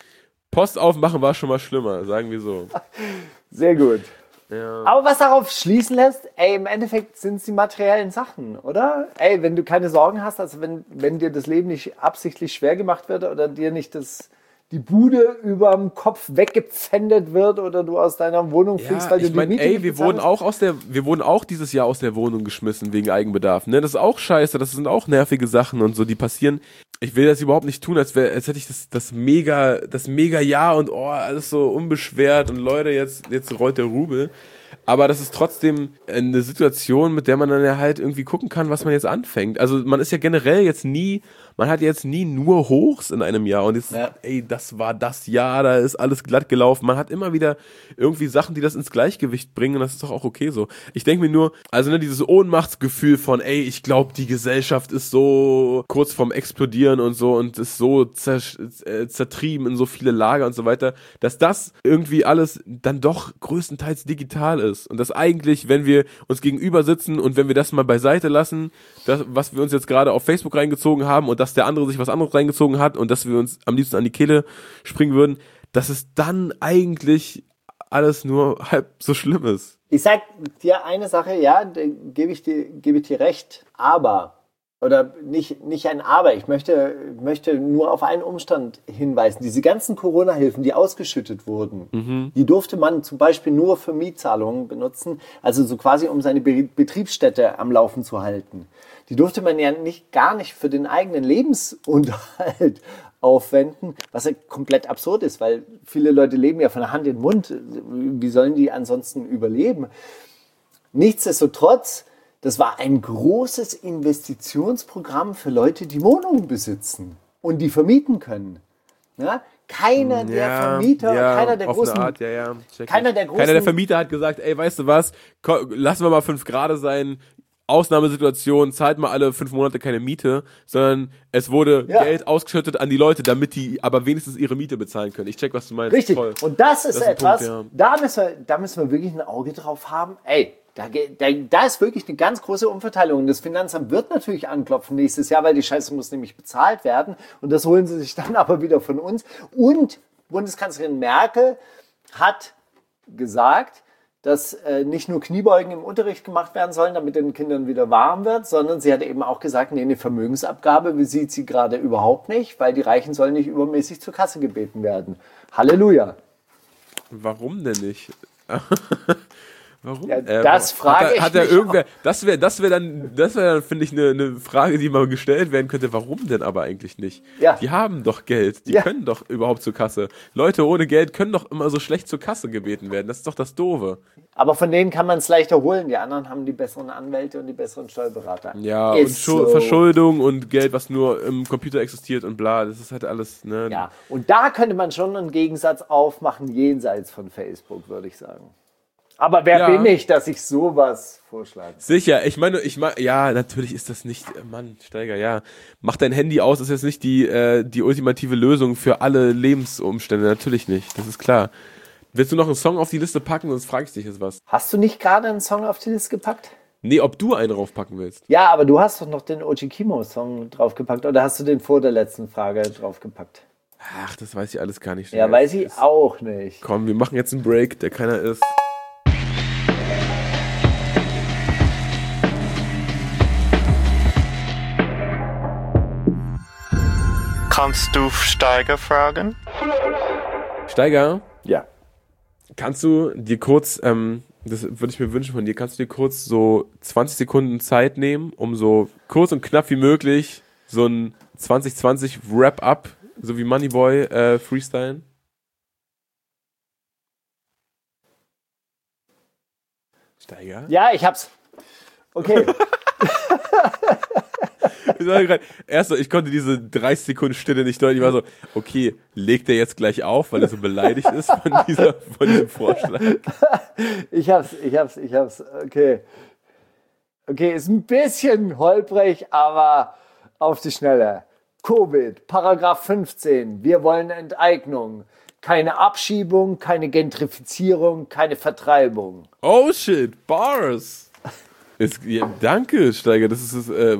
Post aufmachen war schon mal schlimmer, sagen wir so. Sehr gut. Ja. Aber was darauf schließen lässt, ey, im Endeffekt sind es die materiellen Sachen, oder? Ey, wenn du keine Sorgen hast, also wenn, wenn dir das Leben nicht absichtlich schwer gemacht wird oder dir nicht das, die Bude überm Kopf weggepfändet wird oder du aus deiner Wohnung fliegst, ja, weil du ich mein, die Miete ey, nicht wir bezahlt wurden hast. auch aus der, wir wurden auch dieses Jahr aus der Wohnung geschmissen wegen Eigenbedarf, ne? Das ist auch scheiße, das sind auch nervige Sachen und so, die passieren. Ich will das überhaupt nicht tun, als wäre, als hätte ich das, das mega, das mega Jahr und oh, alles so unbeschwert und Leute, jetzt, jetzt rollt der Rubel. Aber das ist trotzdem eine Situation, mit der man dann ja halt irgendwie gucken kann, was man jetzt anfängt. Also man ist ja generell jetzt nie, man hat jetzt nie nur Hochs in einem Jahr und jetzt, ja. ey, das war das Jahr, da ist alles glatt gelaufen. Man hat immer wieder irgendwie Sachen, die das ins Gleichgewicht bringen und das ist doch auch okay so. Ich denke mir nur, also ne, dieses Ohnmachtsgefühl von, ey, ich glaube, die Gesellschaft ist so kurz vorm Explodieren und so und ist so zersch- äh, zertrieben in so viele Lager und so weiter, dass das irgendwie alles dann doch größtenteils digital ist. Und das eigentlich, wenn wir uns gegenüber sitzen und wenn wir das mal beiseite lassen, das, was wir uns jetzt gerade auf Facebook reingezogen haben und dass der andere sich was anderes reingezogen hat und dass wir uns am liebsten an die Kehle springen würden, dass es dann eigentlich alles nur halb so schlimm ist. Ich sag dir eine Sache, ja, da gebe ich dir, gebe ich dir recht, aber, oder nicht, nicht ein Aber, ich möchte, möchte nur auf einen Umstand hinweisen. Diese ganzen Corona-Hilfen, die ausgeschüttet wurden, mhm. die durfte man zum Beispiel nur für Mietzahlungen benutzen, also so quasi um seine Be- Betriebsstätte am Laufen zu halten. Die durfte man ja nicht, gar nicht für den eigenen Lebensunterhalt aufwenden, was ja komplett absurd ist, weil viele Leute leben ja von der Hand in den Mund. Wie sollen die ansonsten überleben? Nichtsdestotrotz, das war ein großes Investitionsprogramm für Leute, die Wohnungen besitzen und die vermieten können. Ja? Keiner der ja, Vermieter, ja, keiner der großen, Art, ja, ja. keiner der großen, keiner der Vermieter hat gesagt, ey, weißt du was, Ko- lassen wir mal fünf Grade sein, Ausnahmesituation, zahlt mal alle fünf Monate keine Miete, sondern es wurde Ja. Geld ausgeschüttet an die Leute, damit die aber wenigstens ihre Miete bezahlen können. Ich check, was du meinst. Richtig. Voll. Und das ist Das ist ein etwas, Punkt, ja. da, müssen wir, da müssen wir wirklich ein Auge drauf haben. Ey, da, geht- da, da ist wirklich eine ganz große Umverteilung. Und das Finanzamt wird natürlich anklopfen nächstes Jahr, weil die Scheiße muss nämlich bezahlt werden. Und das holen sie sich dann aber wieder von uns. Und Bundeskanzlerin Merkel hat gesagt, dass äh, nicht nur Kniebeugen im Unterricht gemacht werden sollen, damit den Kindern wieder warm wird, sondern sie hat eben auch gesagt, nee, eine Vermögensabgabe sieht sie gerade überhaupt nicht, weil die Reichen sollen nicht übermäßig zur Kasse gebeten werden. Halleluja. Warum denn nicht? Warum? Ja, Äh, das frage hat er, ich hat er mich irgendwer, das wäre das wär dann, das wäre dann, finde ich, eine ne Frage, die mal gestellt werden könnte. Warum denn aber eigentlich nicht? Ja. Die haben doch Geld, die Ja. können doch überhaupt zur Kasse. Leute ohne Geld können doch immer so schlecht zur Kasse gebeten werden. Das ist doch das Doofe. Aber von denen kann man es leichter holen. Die anderen haben die besseren Anwälte und die besseren Steuerberater. Ja, Ist und Schu- so. Verschuldung und Geld, was nur im Computer existiert und bla, das ist halt alles, ne? Ja, und da könnte man schon einen Gegensatz aufmachen, jenseits von Facebook, würde ich sagen. Aber wer Ja. bin ich, dass ich sowas vorschlage? Sicher, ich meine, ich meine, ja, natürlich ist das nicht, äh, Mann, Steiger, ja. Mach dein Handy aus, ist jetzt nicht die, äh, die ultimative Lösung für alle Lebensumstände, natürlich nicht, das ist klar. Willst du noch einen Song auf die Liste packen, sonst frage ich dich jetzt was. Hast du nicht gerade einen Song auf die Liste gepackt? Nee, ob du einen draufpacken willst. Ja, aber du hast doch noch den Ochikimo-Song draufgepackt. Oder hast du den vor der letzten Frage draufgepackt? Ach, das weiß ich alles gar nicht. Ja, Steiger. weiß ich auch nicht. Komm, wir machen jetzt einen Break, der keiner ist. Kannst du Steiger fragen? Steiger, Ja. kannst du dir kurz, ähm, das würde ich mir wünschen von dir, kannst du dir kurz so zwanzig Sekunden Zeit nehmen, um so kurz und knapp wie möglich so ein zwanzig zwanzig Wrap-Up, so wie Moneyboy, äh, freestylen? Steiger? Ja, ich hab's. Okay. Ich, war grad, erst so, ich konnte diese dreißig Sekunden Stille nicht deuten. Ich war so, okay, legt er jetzt gleich auf, weil er so beleidigt ist von, dieser, von diesem Vorschlag? Ich hab's, ich hab's, ich hab's. Okay. Okay, ist ein bisschen holprig, aber auf die Schnelle. Covid, Paragraph fünfzehn. Wir wollen Enteignung. Keine Abschiebung, keine Gentrifizierung, keine Vertreibung. Oh shit, Bars! Ist, ja, danke, Steiger. Das ist, äh,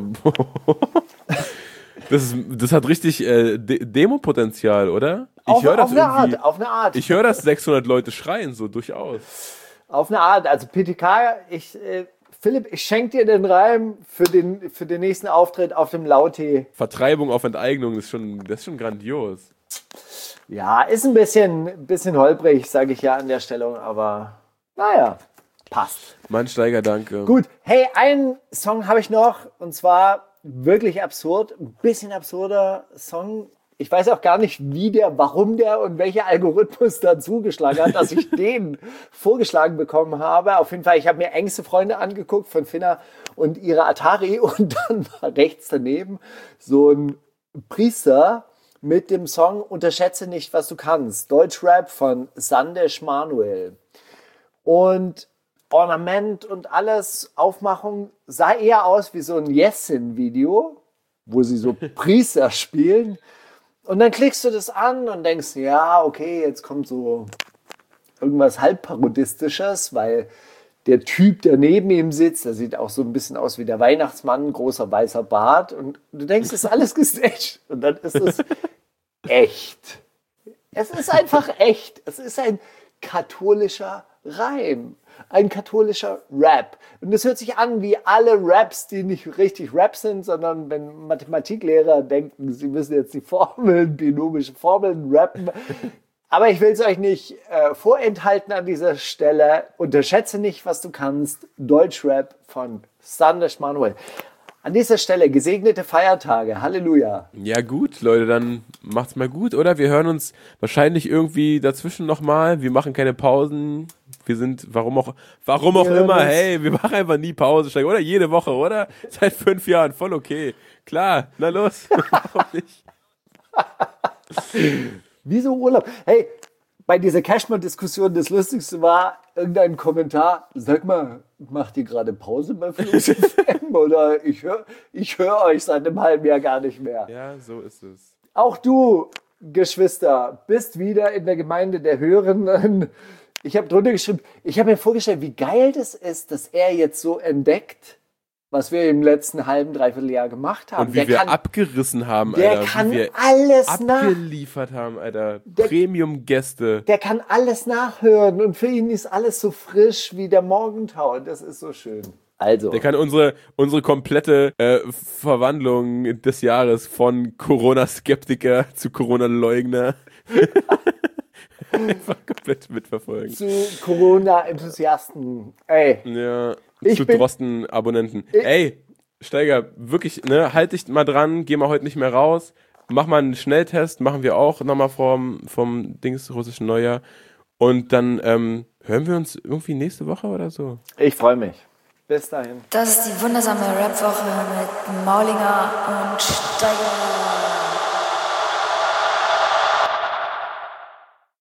das ist, das hat richtig äh, De- Demo-Potenzial, oder? Ich Auf, höre das auf eine irgendwie. Art, auf eine Art. Ich höre, dass sechshundert Leute schreien, so durchaus. Auf eine Art. Also P T K, ich, äh, Philipp, ich schenke dir den Reim für den, für den nächsten Auftritt auf dem Lauti. Vertreibung auf Enteignung ist schon, das ist schon grandios. Ja, ist ein bisschen, bisschen holprig, sage ich ja an der Stellung, aber naja, passt. Mann, Steiger, danke. Gut, hey, einen Song habe ich noch und zwar wirklich absurd, ein bisschen absurder Song. Ich weiß auch gar nicht, wie der, warum der und welcher Algorithmus da zugeschlagen hat, dass ich den vorgeschlagen bekommen habe. Auf jeden Fall, ich habe mir engste Freunde angeguckt von Finna und ihre Atari und dann war rechts daneben so ein Priester mit dem Song Unterschätze nicht, was du kannst. Deutschrap von Sandesh Manuel. Und Ornament und alles, Aufmachung, sah eher aus wie so ein Yesin-Video, wo sie so Priester spielen. Und dann klickst du das an und denkst, ja, okay, jetzt kommt so irgendwas halbparodistisches, weil der Typ, der neben ihm sitzt, der sieht auch so ein bisschen aus wie der Weihnachtsmann, großer weißer Bart. Und du denkst, es ist alles gestaged. Und dann ist es echt. Es ist einfach echt. Es ist ein katholischer Reim. Ein katholischer Rap. Und es hört sich an wie alle Raps, die nicht richtig Rap sind, sondern wenn Mathematiklehrer denken, sie müssen jetzt die Formeln, binomische Formeln rappen. Aber ich will es euch nicht äh, vorenthalten an dieser Stelle. Unterschätze nicht, was du kannst. Deutschrap von Sandesh Manuel. An dieser Stelle gesegnete Feiertage. Halleluja. Ja gut, Leute, dann macht's mal gut, oder? Wir hören uns wahrscheinlich irgendwie dazwischen nochmal. Wir machen keine Pausen. Wir sind, warum auch, warum auch Wir immer, hören uns. hey, wir machen einfach nie Pause, Steiger, oder? Jede Woche, oder? Seit fünf Jahren, voll okay. Klar, na los. Warum nicht? Wieso Urlaub? Hey, bei dieser Cashman-Diskussion das Lustigste war irgendein Kommentar, sag mal, macht ihr gerade Pause bei Fluss F M oder ich höre ich hör euch seit einem halben Jahr gar nicht mehr. Ja, so ist es. Auch du, Geschwister, bist wieder in der Gemeinde der Hörenden. Ich habe drunter geschrieben, ich habe mir vorgestellt, wie geil das ist, dass er jetzt so entdeckt, was wir im letzten halben, dreiviertel Jahr gemacht haben. Und wie der wir kann, abgerissen haben, der Alter. kann wie wir alles abgeliefert nach, haben, Alter. Der- Premium-Gäste. Der kann alles nachhören und für ihn ist alles so frisch wie der Morgentau. Das ist so schön. Also. Der kann unsere, unsere komplette äh, Verwandlung des Jahres von Corona-Skeptiker zu Corona-Leugner einfach komplett mitverfolgen. Zu Corona-Enthusiasten. Ey. Ja, Ich zu bin- Drosten-Abonnenten. Ey, Steiger, wirklich, ne, halt dich mal dran, geh mal heute nicht mehr raus, mach mal einen Schnelltest, machen wir auch nochmal vom, vom Dings russischen Neujahr und dann ähm, hören wir uns irgendwie nächste Woche oder so. Ich freue mich. Bis dahin. Das ist die wundersame Rap-Woche mit Maulinger und Steiger.